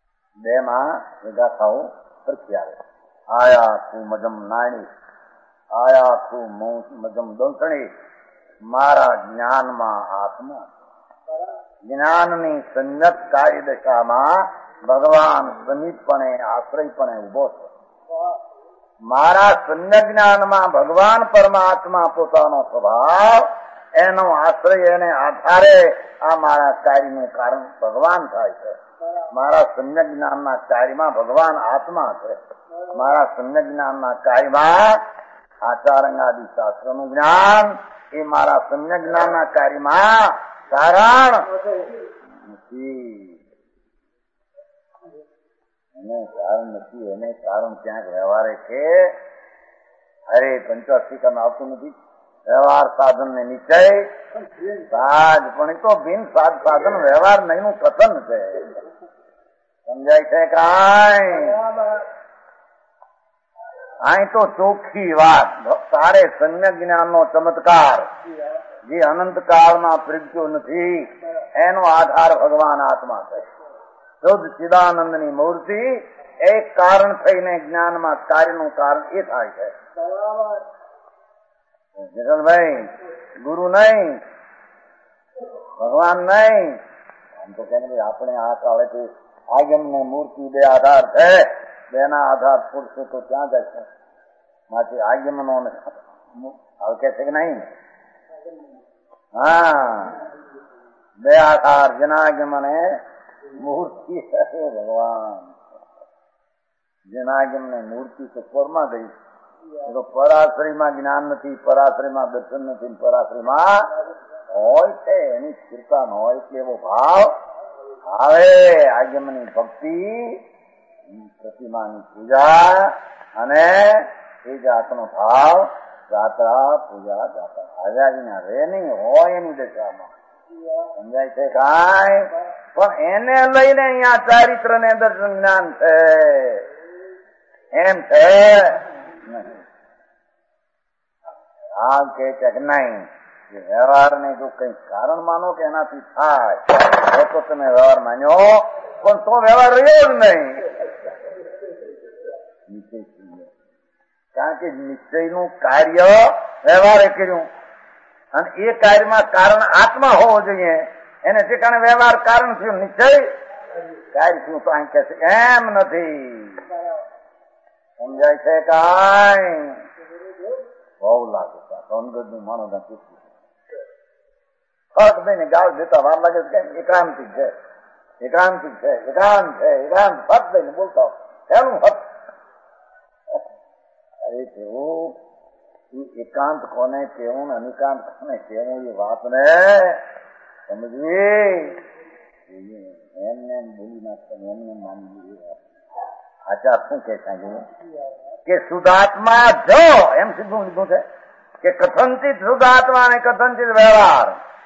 બે માં ગાથાઓ સરખી આવે. આયા તું મજમ નાણી, આયાખું મજમ દોસણી મારા જ્ઞાનમાં આત્મા. જ્ઞાનની સંયત કાર્ય દશામાં ભગવાન સમીપપણે આશ્રયપણે ઉભો છે. મારા સંજ્ઞ જ્ઞાનમાં ભગવાન પરમાત્મા પોતાનો સ્વભાવ, એનો આશ્રય, એને આધારે આ મારા કાર્યનું કારણ ભગવાન થાય છે. મારા સંજ્ઞ જ્ઞાનના કાર્યમાં ભગવાન આત્મા છે. મારા સંજ્ઞ જ્ઞાનના કાર્યમાં આચારંગાદિ શાસ્ત્રનું જ્ઞાન એ મારા સંજ્ઞ જ્ઞાનના કાર્યમાં કારણ નથી. એને કારણ નથી, એને કારણ ક્યાંક વ્યવહારે છે. અરે પંચાશીકરણ આવતું નથી. વ્યવહાર સાધન ને નિશ્ચય સાજ, પણ એ તો બિન સાજ સાધન વ્યવહાર નહીં નું કથન છે. સમજાય છે કાંઈ? અહીં તો ચોખ્ખી વાત. તારે સંજ્ઞ જ્ઞાન નો ચમત્કાર જે અનંત કાળમાં પ્રગટ્યો નથી, એનો આધાર ભગવાન આત્મા છે. શુદ્ધ ચિદાનંદની મૂર્તિ એક કારણ થઈને જ્ઞાનમાં કાર્યનું કારણ એ થાય છે. જગનભાઈ ગુરુ નહીં, ભગવાન નહીં. આમ તો કે આપણે આ કાળેથી આગમની મૂર્તિ બે આધાર છે, બેના આધાર છોડશે તો ક્યાં જશે? માટે આગમનો હવે કે છે કે નહીં? હા, બે આધાર જેના આગમને મૂર્તિ ભગવાન. જેનાગમ ને મૂર્તિ તો પરમાં ગઈ. તો પરાશ્રયમાં જ્ઞાન નથી, પરાશ્રયમાં દર્શન નથી, પરાશ્રયમાં હોય છે એની કૃપા ન હોય કે એવો ભાવ આવે. આગમની ભક્તિ, પ્રતિમાની પૂજા અને એ જાતનો ભાવ, જાત્રા પૂજા જાત્રા આવ્યા રે નહીં હોય એની દશામાં. સમજાય છે કાંઈ? પણ એને લઈને અહીંયા ચારિત્ર ને દર્શન જ્ઞાન છે એમ છે. આ કે નહીં વ્યવહાર ને જો કઈ કારણ માનો કે એનાથી થાય તો તમે વ્યવહાર માન્યો, પણ તો વ્યવહાર રહ્યો જ નહીં. કારણ કે નિશ્ચયનું કાર્ય વ્યવહારે કર્યું અને એ કાર્યમાં કારણ આત્મા હોવો જોઈએ. એને ઠેકાણે વ્યવહાર કારણ થયું, નિશ્ચય કાર્ય થયું. તો અહીં કે છે એમ નથી. સમજાય છે કાંઈ? બહુ લાગે છે અંગદ નું માણસ નથી. ફર્ક દઈને ગાળ દેતા વાર લાગે છે. એકાંતિક છે, એકાંતિક છે, એકાંત છે, એકાંત ફર્ક દઈને બોલતા પેલું ફર્ક. અરે કેવું એકાંત કોને કેવું ને અનિકાંત કોને કેવું એ વાત ને સમજવી. એમને એમ બોલી નાખતા, એમને માનવી. આચાર શું કે કે શુદ્ધાત્મા જો એમ સીધું લીધું છે કે કથનચિત શુદ્ધાત્મા અને કથનચિત વ્યવહાર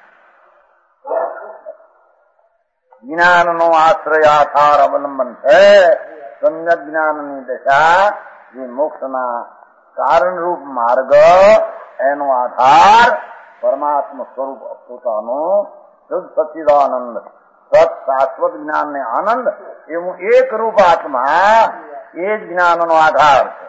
જ્ઞાન નો આશ્રય આધાર અવલંબન છે. સમ્યક જ્ઞાનની દશા જે મોક્ષના કારણરૂપ માર્ગ, એનો આધાર પરમાત્મા સ્વરૂપ પોતાનો શુદ્ધ સચ્ચિદાનંદ સત શાશ્વત જ્ઞાન ને આનંદ એવું એક રૂપ આત્મા એ જ જ્ઞાન નો આધાર છે.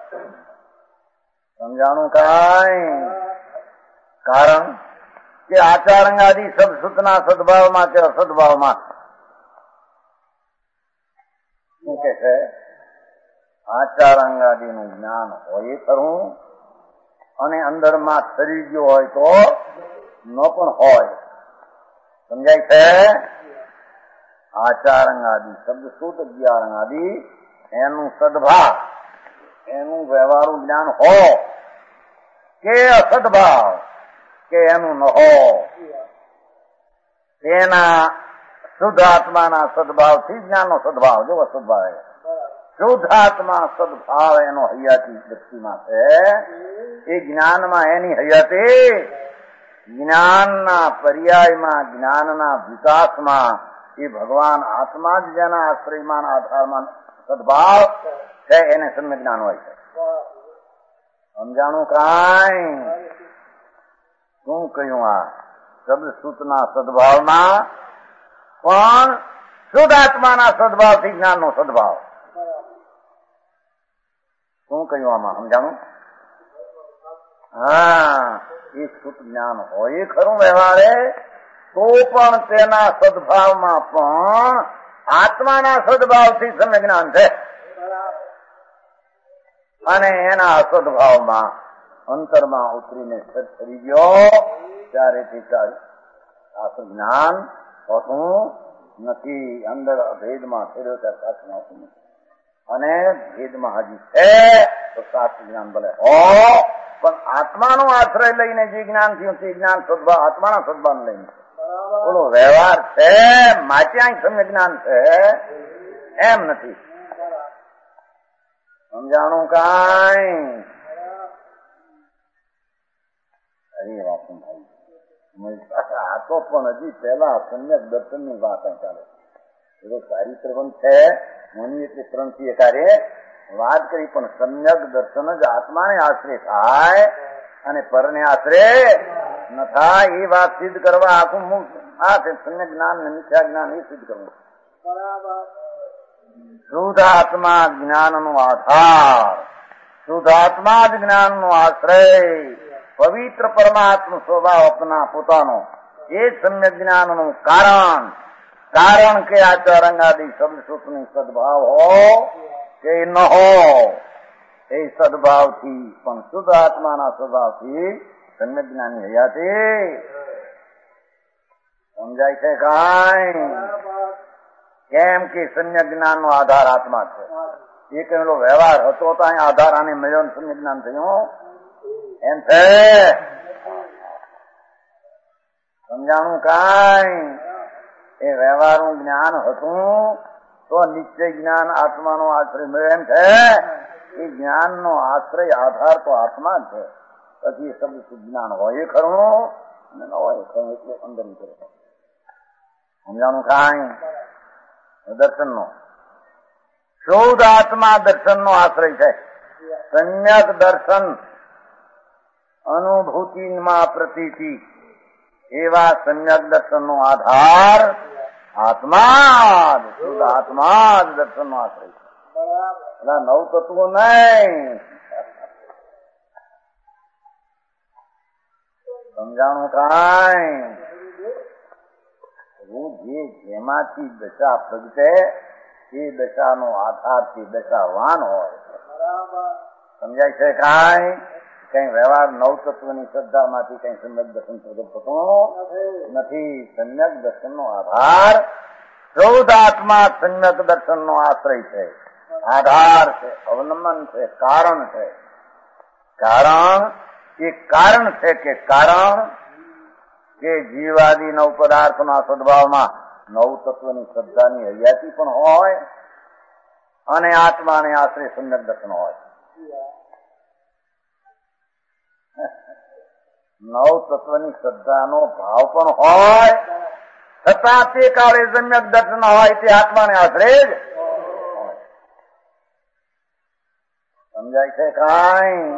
સમજાણું કાંઈ? કારણ કે આચારંગાદિ સબ સૂચના સદભાવમાં કે અસદભાવમાં શું કે છે? આચારંગાદિ નું જ્ઞાન હોય ખરું અને અંદરમાં સરી ગયો હોય તો ન પણ હોય. સમજાય છે? આચારંગાદિ શબ્દ સૂત અગિયારંગાદિ એનું સદભાવ, એનું વ્યવહારું જ્ઞાન હો કે અસદભાવ કે એનું ન હો, તેના શુદ્ધ આત્માના સદભાવથી જ્ઞાનનો સદભાવ જેવો સદભાવ શુદ્ધ આત્મા સદભાવ એનો હૈયાતી વ્યક્તિમાં છે. એ જ્ઞાનમાં એની હૈયાતી જ્ઞાનના પર્યાયમાં, જ્ઞાનના વિકાસમાં એ ભગવાન આત્મા જ જેના આશ્રયમાં આધારમાં સદભાવ છે એને સમ્યક જ્ઞાન હોય છે. સમજાણું કાંઈ? શું કહ્યું? આ શબ્દ સૂતના સદભાવમાં પણ શુદ્ધ આત્માના સદભાવથી જ્ઞાનનો સદભાવ. શું કહ્યું આમાં? સમજાણું? હા એ શુદ્ધ જ્ઞાન હોય ખરું વ્યવહારે, તો પણ તેના સદભાવમાં પણ આત્માના સદભાવથી સમ્યક જ્ઞાન છે, અને એના અસદભાવમાં અંતરમાં ઉતરીને સદ કરી ગયો ત્યારે તે આ જ્ઞાન હોતું નથી. અંદર ભેદમાં ફેર્યો ત્યાં સાચું હોતું નથી, અને ભેદમાં હજી છે તો સાચું જ્ઞાન ભલે હો, પણ આત્માનો આશ્રય લઈને જે જ્ઞાન થયું તે જ્ઞાન સદભાવ આત્માના સદભાવ લઈને બોલો વ્યવહાર છે, માચ્યાં સમ્યક જ્ઞાન છે એમ નથી. સમજાણું કાંઈ? અરે વાપન આ તો પણ હજી પહેલા સમ્યક દર્શન ની વાત ચાલે. એવો ચારિત્ર પણ છે મુનિ એટલે ત્રણ થી એકારે વાત કરી, પણ સમ્યક દર્શન જ આત્માને આશ્રય થાય અને પરને આશ્રય ન થાય એ વાત સિદ્ધ કરવા આખું આ છે સમ્યક જ્ઞાન ને મિથ્યા જ્ઞાન એ સિદ્ધ કરવું. શુદ્ધાત્મા જ્ઞાન નો આધાર, શુદ્ધાત્મા જ જ્ઞાન નો આશ્રય, પવિત્ર પરમાત્મા સ્વભાવ અપના પોતાનો એ સમ્યક જ્ઞાન નું કારણ. કારણ કે આચારંગાદિ શબ્દ સૂત્રની સદભાવ હો કે ન હો, એ સદભાવથી પણ શુદ્ધ આત્માના સ્વભાવથી સમ્યક જ્ઞાની હયાથી સમજાય છે કાંઈ? કેમ કે સમ્યક જ્ઞાન નો આધાર આત્મા છે. એ કહેલો વ્યવહાર હતો તો અહીં આધાર આને મળ્યો ને સમ્યક જ્ઞાન થયું એમ છે. સમજાણું કાંઈ? એ વ્યવહારનું જ્ઞાન હતું તો નિશ્ચય જ્ઞાન આત્માનો આશ્રય મળ્યો એમ છે. એ જ્ઞાનનો આશ્રય આધાર તો આત્મા જ છે. પછી એ શબ્દ જ્ઞાન હોય ખરું અને ન હોય ખરું એટલે અંદર નીકળે. સમજાણું કાંઈ? દર્શન નો શુદ્ધ આત્મા દર્શન નો આશ્રય છે. સમ્યક દર્શન અનુભૂતિમાં પ્રતીતિ એવા સમ્યક દર્શન નો આધાર આત્મા જ, શુદ્ધ આત્મા જ દર્શન નો આશ્રય છે. બધા નવ તત્વો નહીં. સમજાણું કાંઈ? જે જેમાંથી દશા પ્રગટે એ દશાનો આધારથી દશાવાન હોય. સમજાય છે કાંઈ? કઈ વ્યવહાર નવ તત્વની શ્રદ્ધામાંથી કઈ સમ્યક દર્શન પ્રગટ થતું નથી. સમ્યક દર્શન નો આધાર શુદ્ધ આત્મા સમ્યક દર્શન નો આશ્રય છે, આધાર છે, અવલંબન છે, કારણ છે. કારણ એ કારણ છે કે કારણ કે જીવાદી નવ પદાર્થના સદભાવમાં નવ તત્વની શ્રદ્ધાની હયાતી પણ હોય અને આત્માને આશ્રય સમ્યક દર્શન હોય. નવ તત્વની શ્રદ્ધાનો ભાવ પણ હોય છતાં તે કાળે સમ્યક દર્શન હોય તે આત્માને આશ્રય જ હોય. સમજાય છે કાંઈ?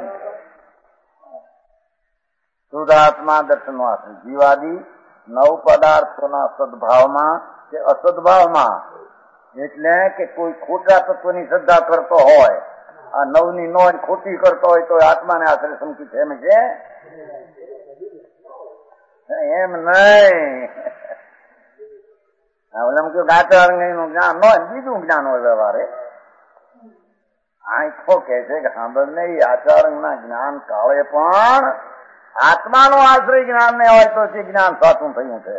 શુદ્ધાત્મા દર્શન નો આશ્રય જીવાદી નવ પદાર્થોના સદભાવમાં કે અસદભાવમાં, એટલે કે કોઈ ખોટા તત્વની શ્રદ્ધા કરતો હોય, આ નવની નોંધ ખોટી કરતો હોય તો આત્માને આશ્રય સમકી છે એમ છે એમ નહીં. એમ કે આચારંગી નું જ્ઞાન ન હોય બીજું જ્ઞાન હોય વ્યવહારે. આંખો કે છે કે સાંભળ ને એ આચારંગ ના જ્ઞાન કાળે પણ આત્માનો આશ્રય જ્ઞાન ને હોય તો તે જ્ઞાન સાચું થયું છે.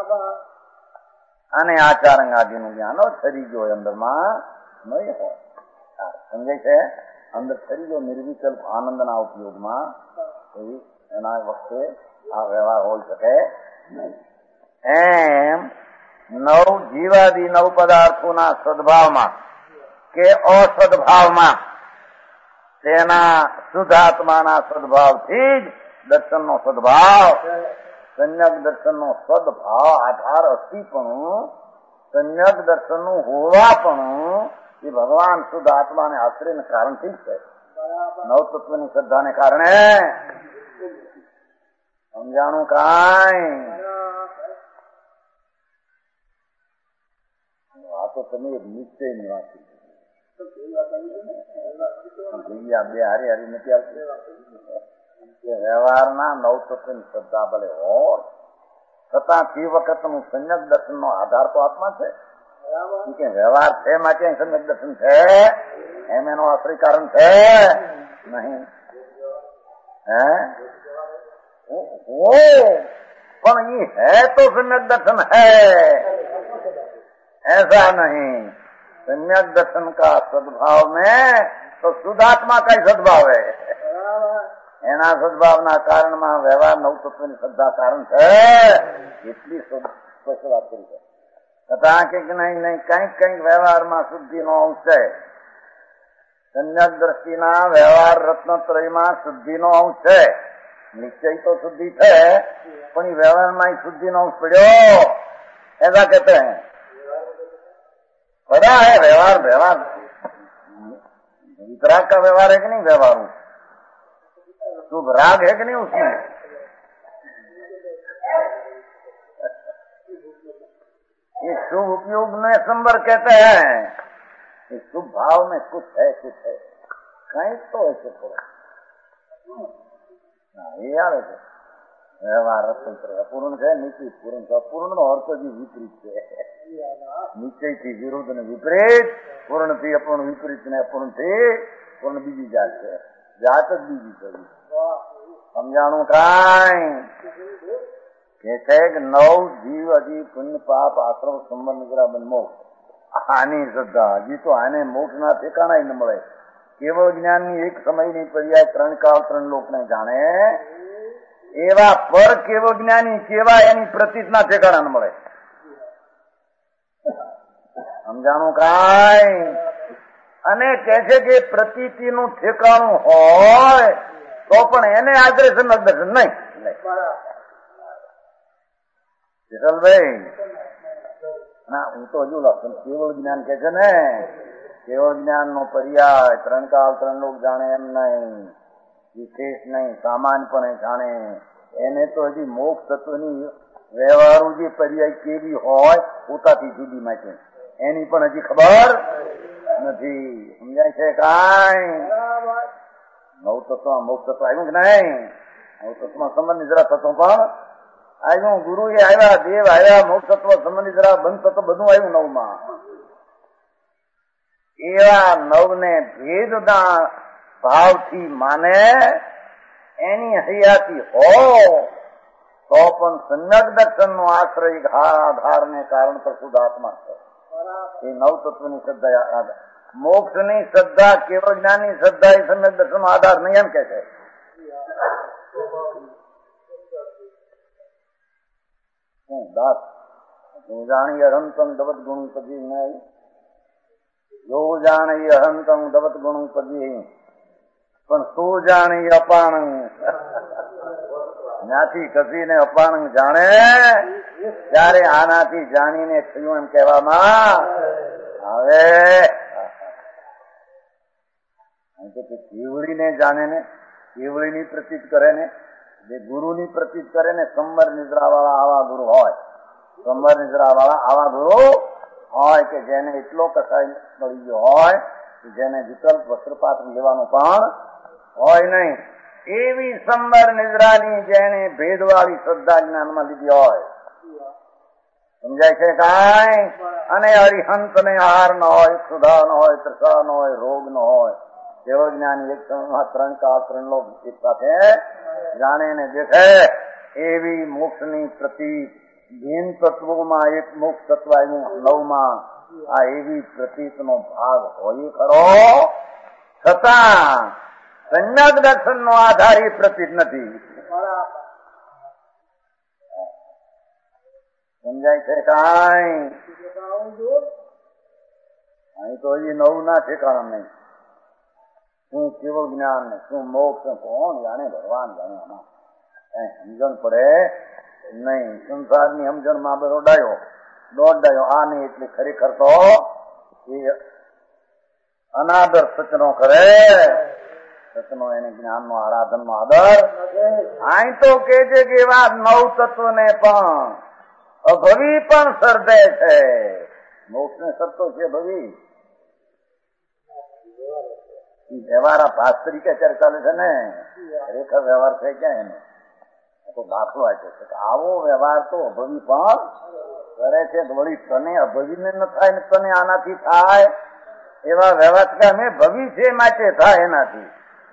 અને આચારંગ આદિ નું જ્ઞાન છરી ગયો અંદરમાં નહીં હોય. સમજાય છે? અંદર છરી ગયો નિર્વિકલ્પ આનંદના ઉપયોગમાં એના વખતે આ વ્યવહાર હોઈ શકે નહીં. એમ નવ જીવાદી નવ પદાર્થોના સદભાવમાં કે અસદભાવમાં તેના શુદ્ધાત્માના સદભાવથી જ દર્શનનો સદભાવ, સમ્યક દર્શનનો સદભાવ આધાર અસ્થિપણું, સમ્યક દર્શનનું હોવાપણું એ ભગવાન શુદ્ધ આત્માને આશ્રયને કારણથી જ છે. નવ તત્વની શ્રદ્ધાને કારણે. સમજાણું કાંઈ? આ તો તમે નિશ્ચયની વાત બે હારી હારી નથી આવતી. કે વ્યવહારના નવ તત્વની શ્રદ્ધા ભલે હોય છતાં તે વખતનું સમ્યક દર્શનનો આધાર તો આત્મા છે કે વ્યવહાર છે માટે સમ્યક દર્શન છે એમ એનો આશ્રય કારણ છે નહીં હે वो पण ये है तो सम्यक दर्शन है ऐसा नहीं सम्यक दर्शन का सद्भाव में तो शुद्धात्मा का ही सद्भाव है एना सद्भावना कारण में व्यवहार नव तत्व की श्रद्धा कारण है એટલી સ્પષ્ટ વાત કરી છે તથા કે નહીં નહીં કંઈક કંઈક વ્યવહારમાં શુદ્ધિનો અંશ છે सम्यक દ્રષ્ટિના વ્યવહાર રત્નત્રયમાં શુદ્ધિનો અંશ છે निश्चय तो शुद्धि है पर व्यवहार में शुद्धि न पड़ो ऐसा कहते हैं बड़ा है व्यवहार व्यवहार वितराग का व्यवहार है कि नहीं व्यवहार शुभ राग है कि नहीं उसमें ये शुभ उपयोग में संबर कहते हैं इस शुभ भाव में कुछ है कुछ है कहीं तो ऐसे थोड़ा એ આવે છે વ્યવહાર રસતંત્ર અપૂર્ણ છે નિશ્ચિત પૂર્ણ છે અપૂર્ણ નો અર્થ જ વિપરીત છે નિશ્ચયથી વિરુદ્ધ ને વિપરીત પૂર્ણથી અપૂર્ણ વિપરીત ને અપૂર્ણથી પૂર્ણ બીજી જાત છે જાત જ બીજી છે સમજાણું કાંઈ કે છે કે નવ જીવ હજી પુણ્ય પાપ આશ્રમ સંબંધ નિગ્રહ બંધ મોક્ષ આની શ્રદ્ધા હજી તો આને મોક્ષ ના ઠેકાણા ન મળે કેવળ જ્ઞાનની એક સમયની પર્યાય ત્રણ કાળ ત્રણ લોકને જાણે એવા પર કેવળ જ્ઞાની કેવા એની પ્રતીતના ઠેકાણા ન મળે સમજાણું કાંઈ અને કહે છે કે પ્રતીતિનું ઠેકાણું હોય તો પણ એને આદરે સમ્યક દર્શન નહીં વિઠ્ઠલભાઈ ના હું તો હજુ લખું કેવળ જ્ઞાન કે છે ને કેવળ જ્ઞાન નો પર્યાય ત્રણ કાળ ત્રણ લોક જાણે એમ નહીં વિશેષ નહીં સામાન્યપણે જાણે એને તો હજી મોક્ષ તત્વની વ્યવહારું જે પર્યાય કેવી હોય પોતાથી જુદી માટે એની પણ હજી ખબર નથી સમજાય છે કાંઈ નવ તત્વ મોક્ષ તત્વ આવ્યું કે નહીં નવ તત્વમાં સંબંધ જરા થતો પણ આવ્યું ગુરુ એ આવ્યા દેવ આવ્યા મોક્ષ તત્વ સંબંધી જરા બંધ તત્વ બધું આવ્યું નવમાં એવા નવને ભેદના ભાવથી માને એની હૈયાથી હો તો પણ સમ્યક દર્શનનો આશ્રય આધારને કારણ પર શુદ્ધાત્મા છે એ નવ તત્વની શ્રદ્ધા મોક્ષની શ્રદ્ધા કેવળ જ્ઞાનની શ્રદ્ધા એ સમ્યક દર્શનનો આધાર નહીં એમ કે છે દાસ હું જાણી અહંતમ દવત ગુણ પદી નહીં જો જાણી અહંતમ દવત ગુણ પદી પણ શું જાણી અપાણંગ ત્યાંથી કસીને અપાણંગ જાણે ત્યારે આનાથી જાણીને થયું એમ કહેવામાં આવે કેવડીને જાણે ને કેવડીની પ્રતીત કરે ને જે ગુરુની પ્રતીત કરે ને સંબર નિદ્રા વાળા આવા ગુરુ હોય સંબર નિદ્રા વાળા આવા ગુરુ હોય કે જેને એટલો કસાય મળી ગયો હોય કે જેને વિકલ્પ વસ્ત્રપાત્ર લેવાનું પણ હોય નહીં એવી સંબર નિદ્રાની જેને ભેદવાળી શ્રદ્ધા જ્ઞાનમાં લીધી હોય સમજાય છે કાંઈ અને અરિહંત ને આહાર ન હોય સુધા ન હોય ત્રસા ન હોય રોગ ન હોય કેવળ જ્ઞાની એક ત્રણ કાળ ત્રણ લોક સાથે જાણે ને દેખે એવી મોક્ષની પ્રતીત ભીન તત્વોમાં એક મોક્ષ તત્વ આવ્યું નવમાં આ એવી પ્રતીતનો ભાગ હોય ખરો છતાં સમ્યક દર્શન નો આધાર એ પ્રતીત નથી સમજાય છે કાંઈ અહીં તો હજી નવ ના ઠેકાણા નહીં શું કેવળ જ્ઞાન ને શું મોક્ષ કોણ જાણે ભગવાન જાણે આમાં કઈ સમજણ પડે નહીં સંસારની સમજણ માં બધો ડાયો દોઢ ડાયો આ નહીં એટલે ખરેખર તો એ અનાદર સચનો કરે સચનો એને જ્ઞાન નો આરાધન નો આદર અહીં તો કે છે કે એવા નવ તત્વ ને પણ અભવી પણ સર્જે છે મોક્ષ ને સરતો છે ભવી વ્યવહાર આ ભાસ તરીકે અત્યારે ચાલે છે ને, ખરેખર વ્યવહાર છે ક્યાં એનો? તો દાખલો આપ્યો છે કે આવો વ્યવહાર તો અભવી પણ કરે છે. વળી તને અભવીને ન થાય ને તને આનાથી થાય એવા વ્યવહાર કે અમે ભવી છે માટે થાય એનાથી.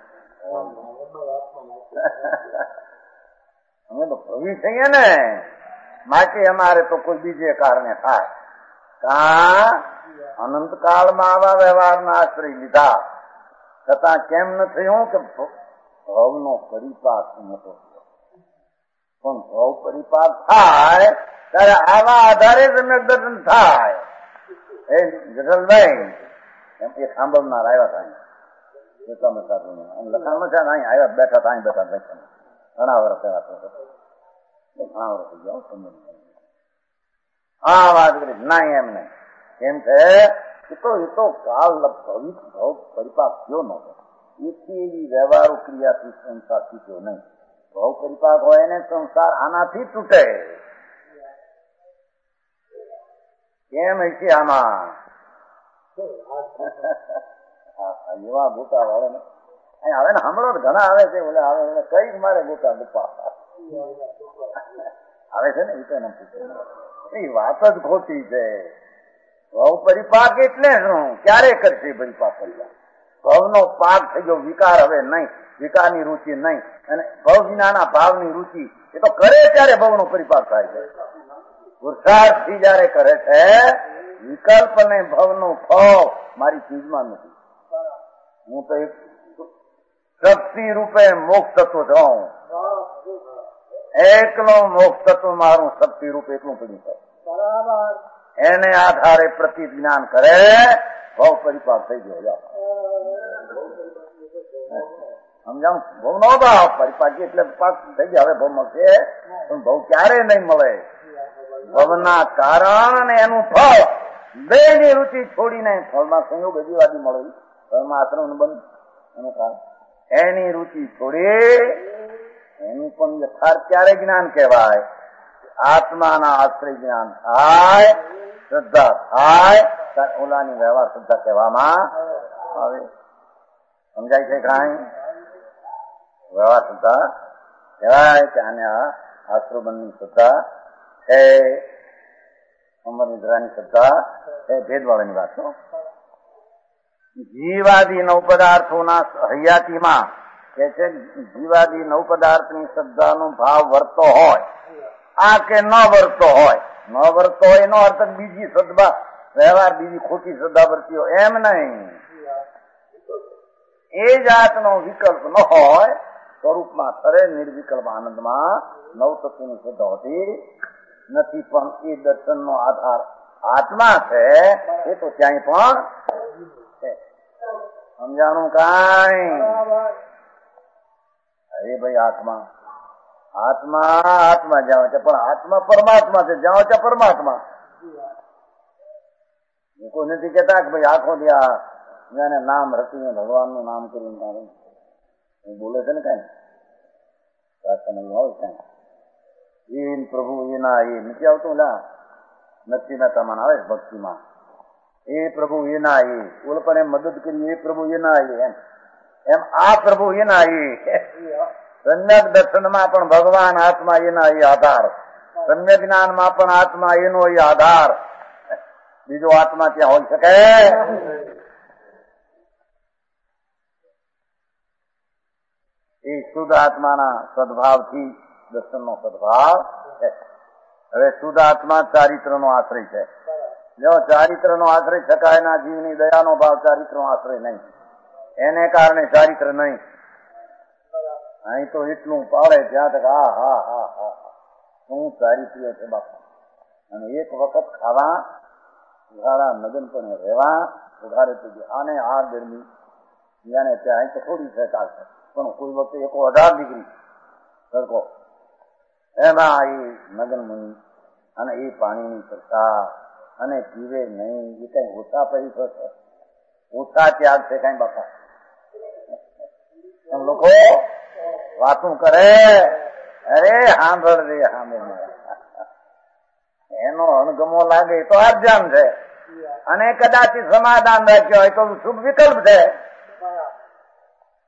અમે તો ભવી છીએ ને માટે અમારે તો કોઈ બીજે કારણે થાય. કા અનંતકાળમાં આવા વ્યવહારના આશ્રય લીધા છતાં કેમ ન થયું કે ભવનો પરિપાક નતો. પણ ભવ પરિપાક થાય ત્યારે આવા આધારે સમ્યક દર્શન થાય. એ જગલભાઈ એમ એ સાંભળનાર આવ્યા હતા લખાણમાં છે અહીં આવ્યા બેઠા હતા, અહીં બેઠા બેઠા ઘણા વર્ષ ઘણા વર્ષ થઈ ગયા સમજ. હા વાત કરી ના એમ નહીં. કેમ છે એ તો એ તો કાળ ભવિક ભવ પરિપાક થયો નતો. એથી એવી વ્યવહારો ક્રિયાથી સંસાર તૂટ્યો નહીં. ભવ પરિપાક હોય ને સંસાર આનાથી તૂટે. કેમ છે આમાં એવા ગોતા આવે ને આવે ને હમણાં ઘણા આવે છે. ઓલે આવે કઈક મારે ગોતા ગુપા આવે છે ને એ તો એ વાત જ ખોટી છે. ભવ પરિપાક એટલે શું? ક્યારે કરશે પરિપાક કર્યા? ભવનો પાક થઈ ગયો, વિકાર હવે નહીં, વિકારની રુચિ નહીં, અને ભવ વિનાના ભાવની રુચિ એ તો કરે ત્યારે ભવનો પરિપાક થાય છે. પુરુષાર્થથી જયારે કરે છે વિકલ્પ ને ભવનો ભાવ મારી ચીજમાં નથી. હું તો એક શક્તિ રૂપે મોક્ષ તત્વ છું. એકલો મોક્ષ તત્વ મારું શક્તિ રૂપ એકલું પડ્યું છે. એને આધારે પ્રતિ જ્ઞાન કરે ભવ પરિપાક થઈ ગયો. સમજાવું? ભવ નો ભાવ પરિપાક એટલે પાક થઈ ગયા. હવે ભવ મળશે પણ ભવ ક્યારે નહીં મળે? ભવના કારણ અને એનું ફળ બે ની રુચિ છોડીને ફળમાં સંયોગ અજીવાદી મળે. ફળમાં આશ્રમ બંધ એનું કારણ એની રુચિ છોડી એનું પણ યથાર્થ ક્યારે જ્ઞાન કહેવાય? આત્માના આશ્રય જ્ઞાન થાય, શ્રદ્ધા થાય, ઓલાની વ્યવહાર શ્રદ્ધા કહેવામાં આવે. સમજાય છે? કાંઈ વ્યવહાર શ્રદ્ધા કહેવાય કે આને આશ્રમની શ્રદ્ધા છે, અમર નિદ્રાની શ્રદ્ધા છે. ભેદવાળાની વાત છો. જીવાદી નવ પદાર્થોના હૈયાતીમાં કે છે જીવાદી નવ પદાર્થની શ્રદ્ધાનો ભાવ વર્તો હોય આ કે ન વર્તો હોય. ન વર્તો હોય એનો અર્થ બીજી શ્રદ્ધા વ્યવહાર બીજી ખોટી શ્રદ્ધા વર્તી હોય એમ નહીં. એ જાતનો વિકલ્પ ન હોય સ્વરૂપમાં ખરે નિર્વિકલ્પ આનંદમાં નવ તત્વની શ્રદ્ધા હોતી નથી. પણ એ દર્શનનો આધાર આત્મા છે એ તો ક્યાંય પણ છે. સમજાણું? કાંઈ અરે ભાઈ આત્મા આત્મા આત્મા જ્યાં છે પણ આત્મા પરમાત્મા છે. જ્યાં છે પરમાત્મા. કોઈ નથી કેતા કે ભાઈ આખો ત્યાં નામ રચીને ભગવાનનું નામ કરીને બોલે છે ને કઈ હોય કઈ એ પ્રભુ એના એ નથી આવતું. લા નથી ના તમાન આવે ભક્તિમાં એ પ્રભુ એના એ ઓલ પણ એમ મદદ કરી એ પ્રભુ એના એ એમ એમ આ પ્રભુ એના એ સમ્યક દર્શનમાં પણ ભગવાન આત્મા એના એ આધાર, સમ્યક જ્ઞાનમાં પણ આત્મા એનો એ આધાર. બીજો આત્મા ત્યાં હોઈ શકે? એ શુદ્ધ આત્માના સદભાવથી દર્શનનો સદભાવ છે. હવે શુદ્ધ આત્મા ચારિત્રનો આશ્રય છે. જો ચારિત્રનો આશ્રય શકાયના જીવની દયાનો ભાવ ચારિત્રનો આશ્રય નહીં, એને કારણે ચારિત્ર નહીં. અહીં તો એટલું પાડે ત્યાં તક હા હા હા હા શું ચારિત્ર્ય છે બાપા. અને એક વખત ખાવા ઉઘાડા નગન પણ રહેવા ઉઘાડે તો આને આ ગરમી ત્યાં ત્યાં તો થોડી છે ચાલશે પણ કોઈ વખતે એક અઢાર ડિગ્રી સરખો એમાં એ નગન મુનિ અને એ પાણીની ચર્ચા અને પીવે નહીં એ કઈ ઓછા પરિસર છે, ઓછા ત્યાગ છે કઈ બાપા. એમ લોકો વાતું કરે અરે સાંભળ રે સાંભળ એનો અણગમો લાગે તો અર્જન છે અને કદાચ સમાધાન રાખ્યો હોય તો શુભ વિકલ્પ છે.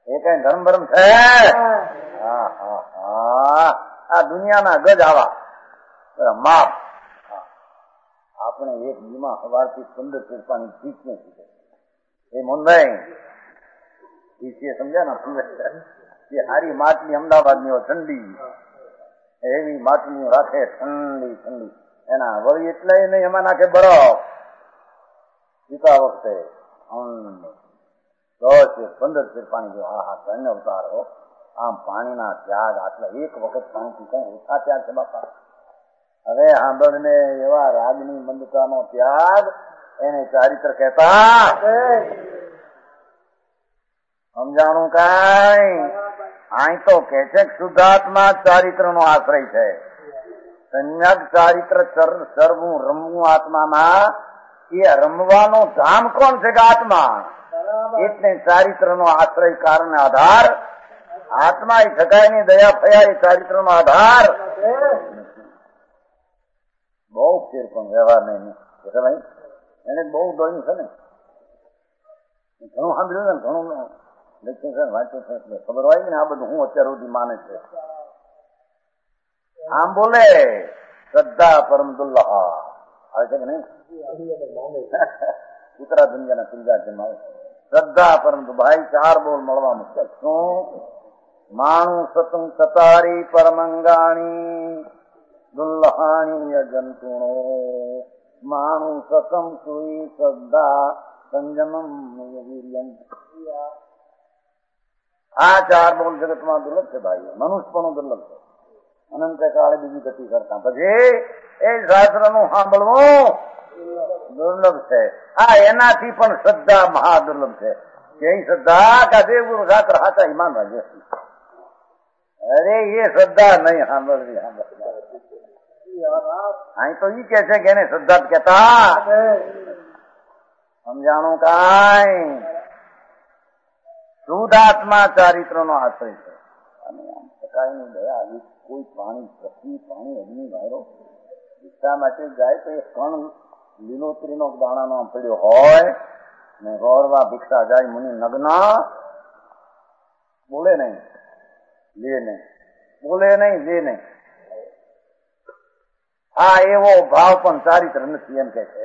એ કઈ ધર્મ ભરમ છે? હા હા હા, આ દુનિયાના ગજ આવા માપ. આપણે એક દીમાં સવારથી પંદર ફેરફારની ભીખ ને શીખે એ મોનભાઈ ભીખીએ સમજ્યા ને એ હારી માટલી અમદાવાદની હોય ઠંડી, એવી માટલી રાખે ઠંડી ઠંડી, એના વળી એટલે નહીં એમાં નાખે બરફ પીતા વખતે દસ પંદર ફેર પાણી જો. હા હા ધન્ય અવતાર હો. આમ પાણીના ત્યાગ આટલા એક વખત પાણી પીતા ઓછા ત્યાગ છે બાપા. હવે આંબળને એવા રાગની મંદતાનો ત્યાગ એને ચારિત્ર કહેતા સમજાણું કઈ? અહીં તો કે છે શુદ્ધાત્મા ચારિત્ર નો આશ્રય છે. સંયક ચારિત્ર સરવું રમવું આત્મામાં, એ રમવાનો ધામ કોણ છે કે આત્મા. એટલે ચારિત્ર નો આશ્રય કારણ આધાર આત્મા એ ઠકાય ની દયા ફયા એ ચારિત્ર નો આધાર. બહુ ફેર પણ વ્યવહાર નહીં ભાઈ, એને બહુ ડોયું છે ને, ઘણું સાંભળ્યું ને, ઘણું લખ્યું છે વાંચ્યું છે એટલે ખબર હોય ને આ બધું હું અત્યાર સુધી માને છે. આમ બોલે શ્રદ્ધા પરમ દુલ્લહ આવે છે કે નહીં? ઉત્તરાધુનિયાના ત્રીજા જન્મ શ્રદ્ધા પરંતુ ભાઈ ચાર બોલ મળવા મુશ્કેલ. શું? માણું સતું સતારી પરમંગાણી દુલ્લહાણી યજંતુણો માણું સતમ સુઈ શ્રદ્ધા સંયમમ વીર્યમ. આ ચાર બોલ જગતમાં દુર્લભ છે ભાઈ, મનુષ્યપણું દુર્લભ છે. અનંત કાળે બીજી ગતિ કરતા પછી એ શાસ્ત્ર નું સાંભળવું દુર્લભ છે. આ એનાથી પણ શ્રદ્ધા મહા દુર્લભ છે. કે શ્રદ્ધા કા દેવગુરુ શાસ્ત્ર સાચા ઈમાન વાગે. અરે એ શ્રદ્ધા નહીં સાંભળવી સાંભળવી અહીં તો ઈ કે છે કે એને શ્રદ્ધા કેતા સમજાણું કઈ? શુદ્ધાત્મા ચારિત્ર નો આશ્રય છે. અને આમ સકાયની દયા કોઈ પ્રાણી પૃથ્વી પ્રાણી અગ્નિ વાયરો ભિક્ષા માટે જાય તો એ કણ લીલોતરીનો દાણાનો પડ્યો હોય ને ગૌરવા ભિક્ષા જાય મુનિ નગ્ન બોલે નહીં લે નહીં, બોલે નહીં લે નહીં. આ એવો ભાવ પણ ચારિત્ર નથી એમ કે છે.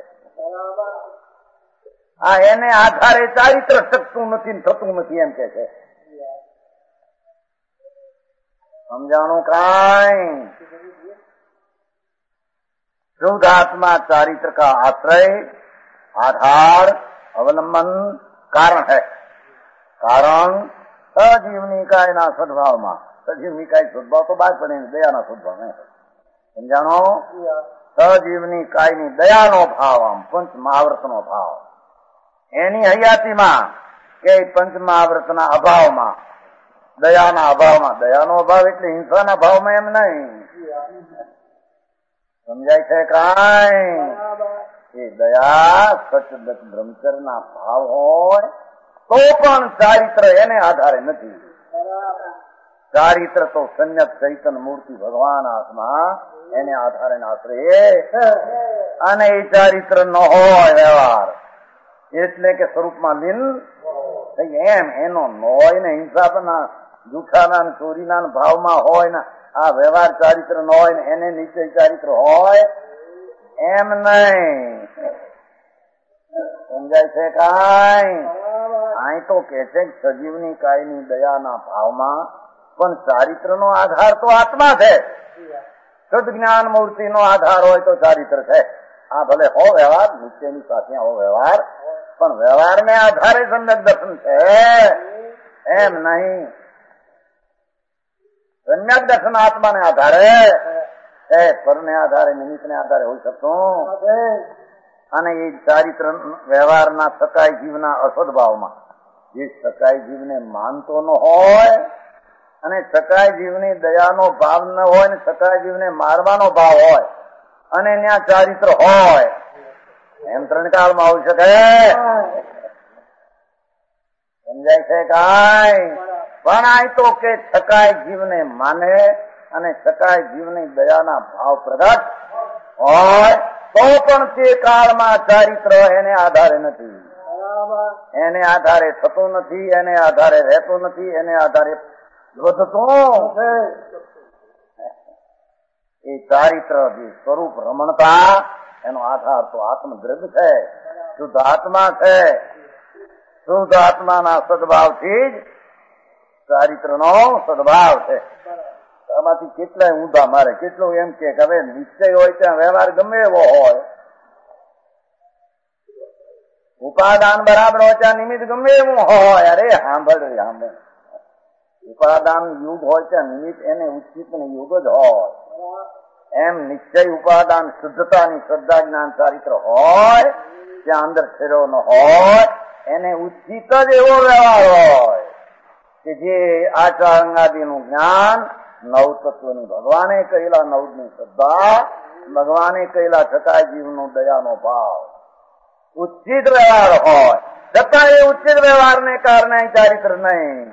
આ એને આધારે ચારિત્ર ટકતું નથી થતું નથી એમ કે છે. સમજાણું કઈ? शुद्धात्मा चारित्र का आश्रय आधार अवलंबन कारण है. कारण सजीव निकायના સદભાવમાં, સજીવ નિકાય સદભાવ તો બાદ પડે દયાના સદભાવ ને સમજાણો. સજીવ નિકાયની દયાનો ભાવ, આમ પંચ મહાવ્રતનો ભાવ એની હયાતીમાં કે પંચ મહાવ્રતના અભાવમાં, દયાના અભાવમાં. દયાનો અભાવ એટલે હિંસાના ભાવમાં એમ નહીં, સમજાય છે કઈ? એ દયા સચદત બ્રહ્મચર્યના ભાવ હોય તો પણ ચારિત્ર એને આધારે નથી. ચારિત્ર તો સંયત ચૈતન મૂર્તિ ભગવાન આત્મા એને આધારે આશ્રય. અને એ ચારિત્ર ન હોય વ્યવહાર એટલે કે સ્વરૂપમાં લીન એમ એનો ન હોય ને હિંસાના જૂઠાના ચોરીના ભાવમાં હોય ને આ વ્યવહાર ચારિત્ર ન હોય ને એને નિશ્ચય ચારિત્ર હોય એમ નહીં. સમજાય છે કઈ? અહીં તો કે છે સજીવની કાયની દયાના ભાવમાં પણ ચારિત્ર નો આધાર તો આત્મા છે. શુદ્ધ જ્ઞાન મૂર્તિ નો આધાર હોય તો ચારિત્ર છે. આ ભલે હો વ્યવહાર નિશ્ચયની સાથે હો વ્યવહાર, પણ વ્યવહારને આધારે સમ્યક દર્શન છે એમ નહીં. સમ્યક દર્શન આત્માને આધારે એ પરને આધારે નિમિત્તને આધારે હોઈ શકતું. અને એ ચારિત્ર વ્યવહારના સકાય જીવના અસદભાવમાં જે સકાય જીવને માનતો ન હોય અને સકાય જીવની દયાનો ભાવ ન હોય ને સકાય જીવને મારવાનો ભાવ હોય અને ત્યાં ચારિત્ર હોય એમ ત્રણ કાળમાં હોઈ શકે. સમજાય છે કઈ? પણ આ તો કે સકાય જીવને માને અને સકાય જીવની દયાના ભાવ પ્રગટ હોય તો પણ તે કાળમાં ચારિત્ર એને આધારે નથી. એને આધારે થતું નથી, એને આધારે રહેતું નથી, એને આધારે વધતું એ ચારિત્ર જે સ્વરૂપ રમણતા એનો આધાર તો આત્મદ્રવ્ય છે, શુદ્ધ આત્મા છે. શુદ્ધ આત્માના સદભાવથી જ ચારિત્રનો સદભાવ છે. આમાંથી કેટલાય ઊંધા મારે, કેટલું એમ કે હવે નિશ્ચય હોય ત્યાં વ્યવહાર ગમે એવો હોય, ઉપાદાન બરાબર હોય ત્યાં નિમિત્ત ગમે એવું હોય. અરે સાંભળ સાંભળ, ઉપાદાન યુગ હોય ત્યાં નિમિત્ત એને ઉચિત ને યુગ જ હોય. એમ નિશ્ચય ઉપાદાન શુદ્ધતાની શ્રદ્ધા જ્ઞાન ચારિત્ર હોય ત્યાં અંદર છેડો ન હોય, એને ઉચિત જ એવો વ્યવહાર હોય કે જે આચાર અંગાદિનું જ્ઞાન, નવ તત્વની ભગવાને કહેલા નવની શ્રદ્ધા, ભગવાને કહેલા છતાં જીવનો દયાનો ભાવ ઉચિત વ્યવહાર હોય. છતાં એ ઉચિત વ્યવહારને કારણે ચારિત્ર નહીં.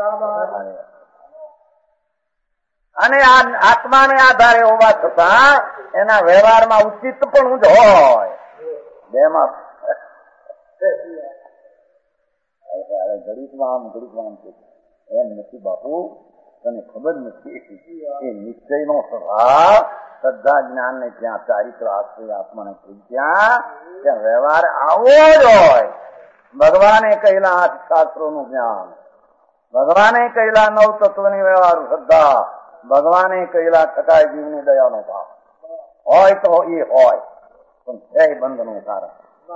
અને આ આત્માને આધારે હોવા છતાં એના વ્યવહારમાં ઉચિત પણ જ હોય. બેમાં ઘડીકમાં આમ ઘડીકમાં આમ એમ નથી બાપુ, તને ખબર નથી એ નિશ્ચયનો સ્વભાવ શ્રદ્ધા જ્ઞાન ને જ્યાં ચારિત્ર આશ્રય આત્માને ત્યાં ત્યાં વ્યવહાર આવો જ હોય. ભગવાને કહેલા આઠ શાસ્ત્રોનું જ્ઞાન, ભગવાને કહેલા નવ તત્વની વ્યવહાર શ્રદ્ધા, ભગવાને કહેલા છટાય જીવની દયાનો ભાવ હોય તો એ હોય, પણ છે બંધનું કારણ.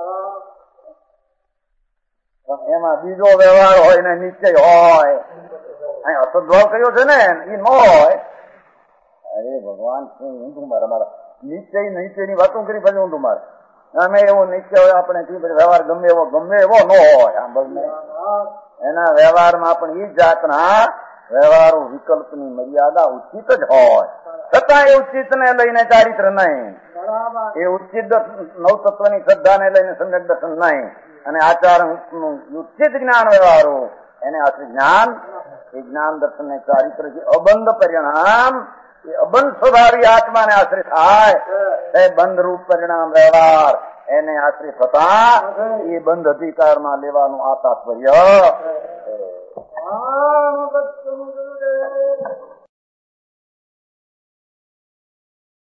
પણ એમાં બીજો વ્યવહાર હોય ને નિશ્ચય હોય, અહીં અસદભાવ કર્યો છે ને એ ન હોય. અરે ભગવાન શું ઊંધું મારે, મારા નિશ્ચય નિશ્ચયની વાતો કરી પછી ઊંધું મારે. અમે એવો નિશ્ચય હોય આપણે વ્યવહાર ગમે એવો ગમે એવો ન હોય. સાંભળને, એના વ્યવહારમાં પણ એ જાતના વ્યવહારો વિકલ્પની મર્યાદા ઉચિત જ હોય, છતાં એ ઉચિત ને લઈને ચારિત્ર નહીં, એ ઉચિત નવ તત્વની શ્રદ્ધાને લઈને સમ્યક દર્શન નહીં, અને આચાર નું ઉચિત જ્ઞાન વ્યવહારો એને આશ્રિત જ્ઞાન, એ જ્ઞાન દર્શન ને ચારિત્ર જે અબંધ પરિણામ, એ અબંધ સ્વભાવી આત્માને આશ્રિત થાય, એ બંધ રૂપ પરિણામ વ્યવહાર એને આશ્રિત થતા એ બંધ અધિકારમાં લેવાનું આ તાત્પર્ય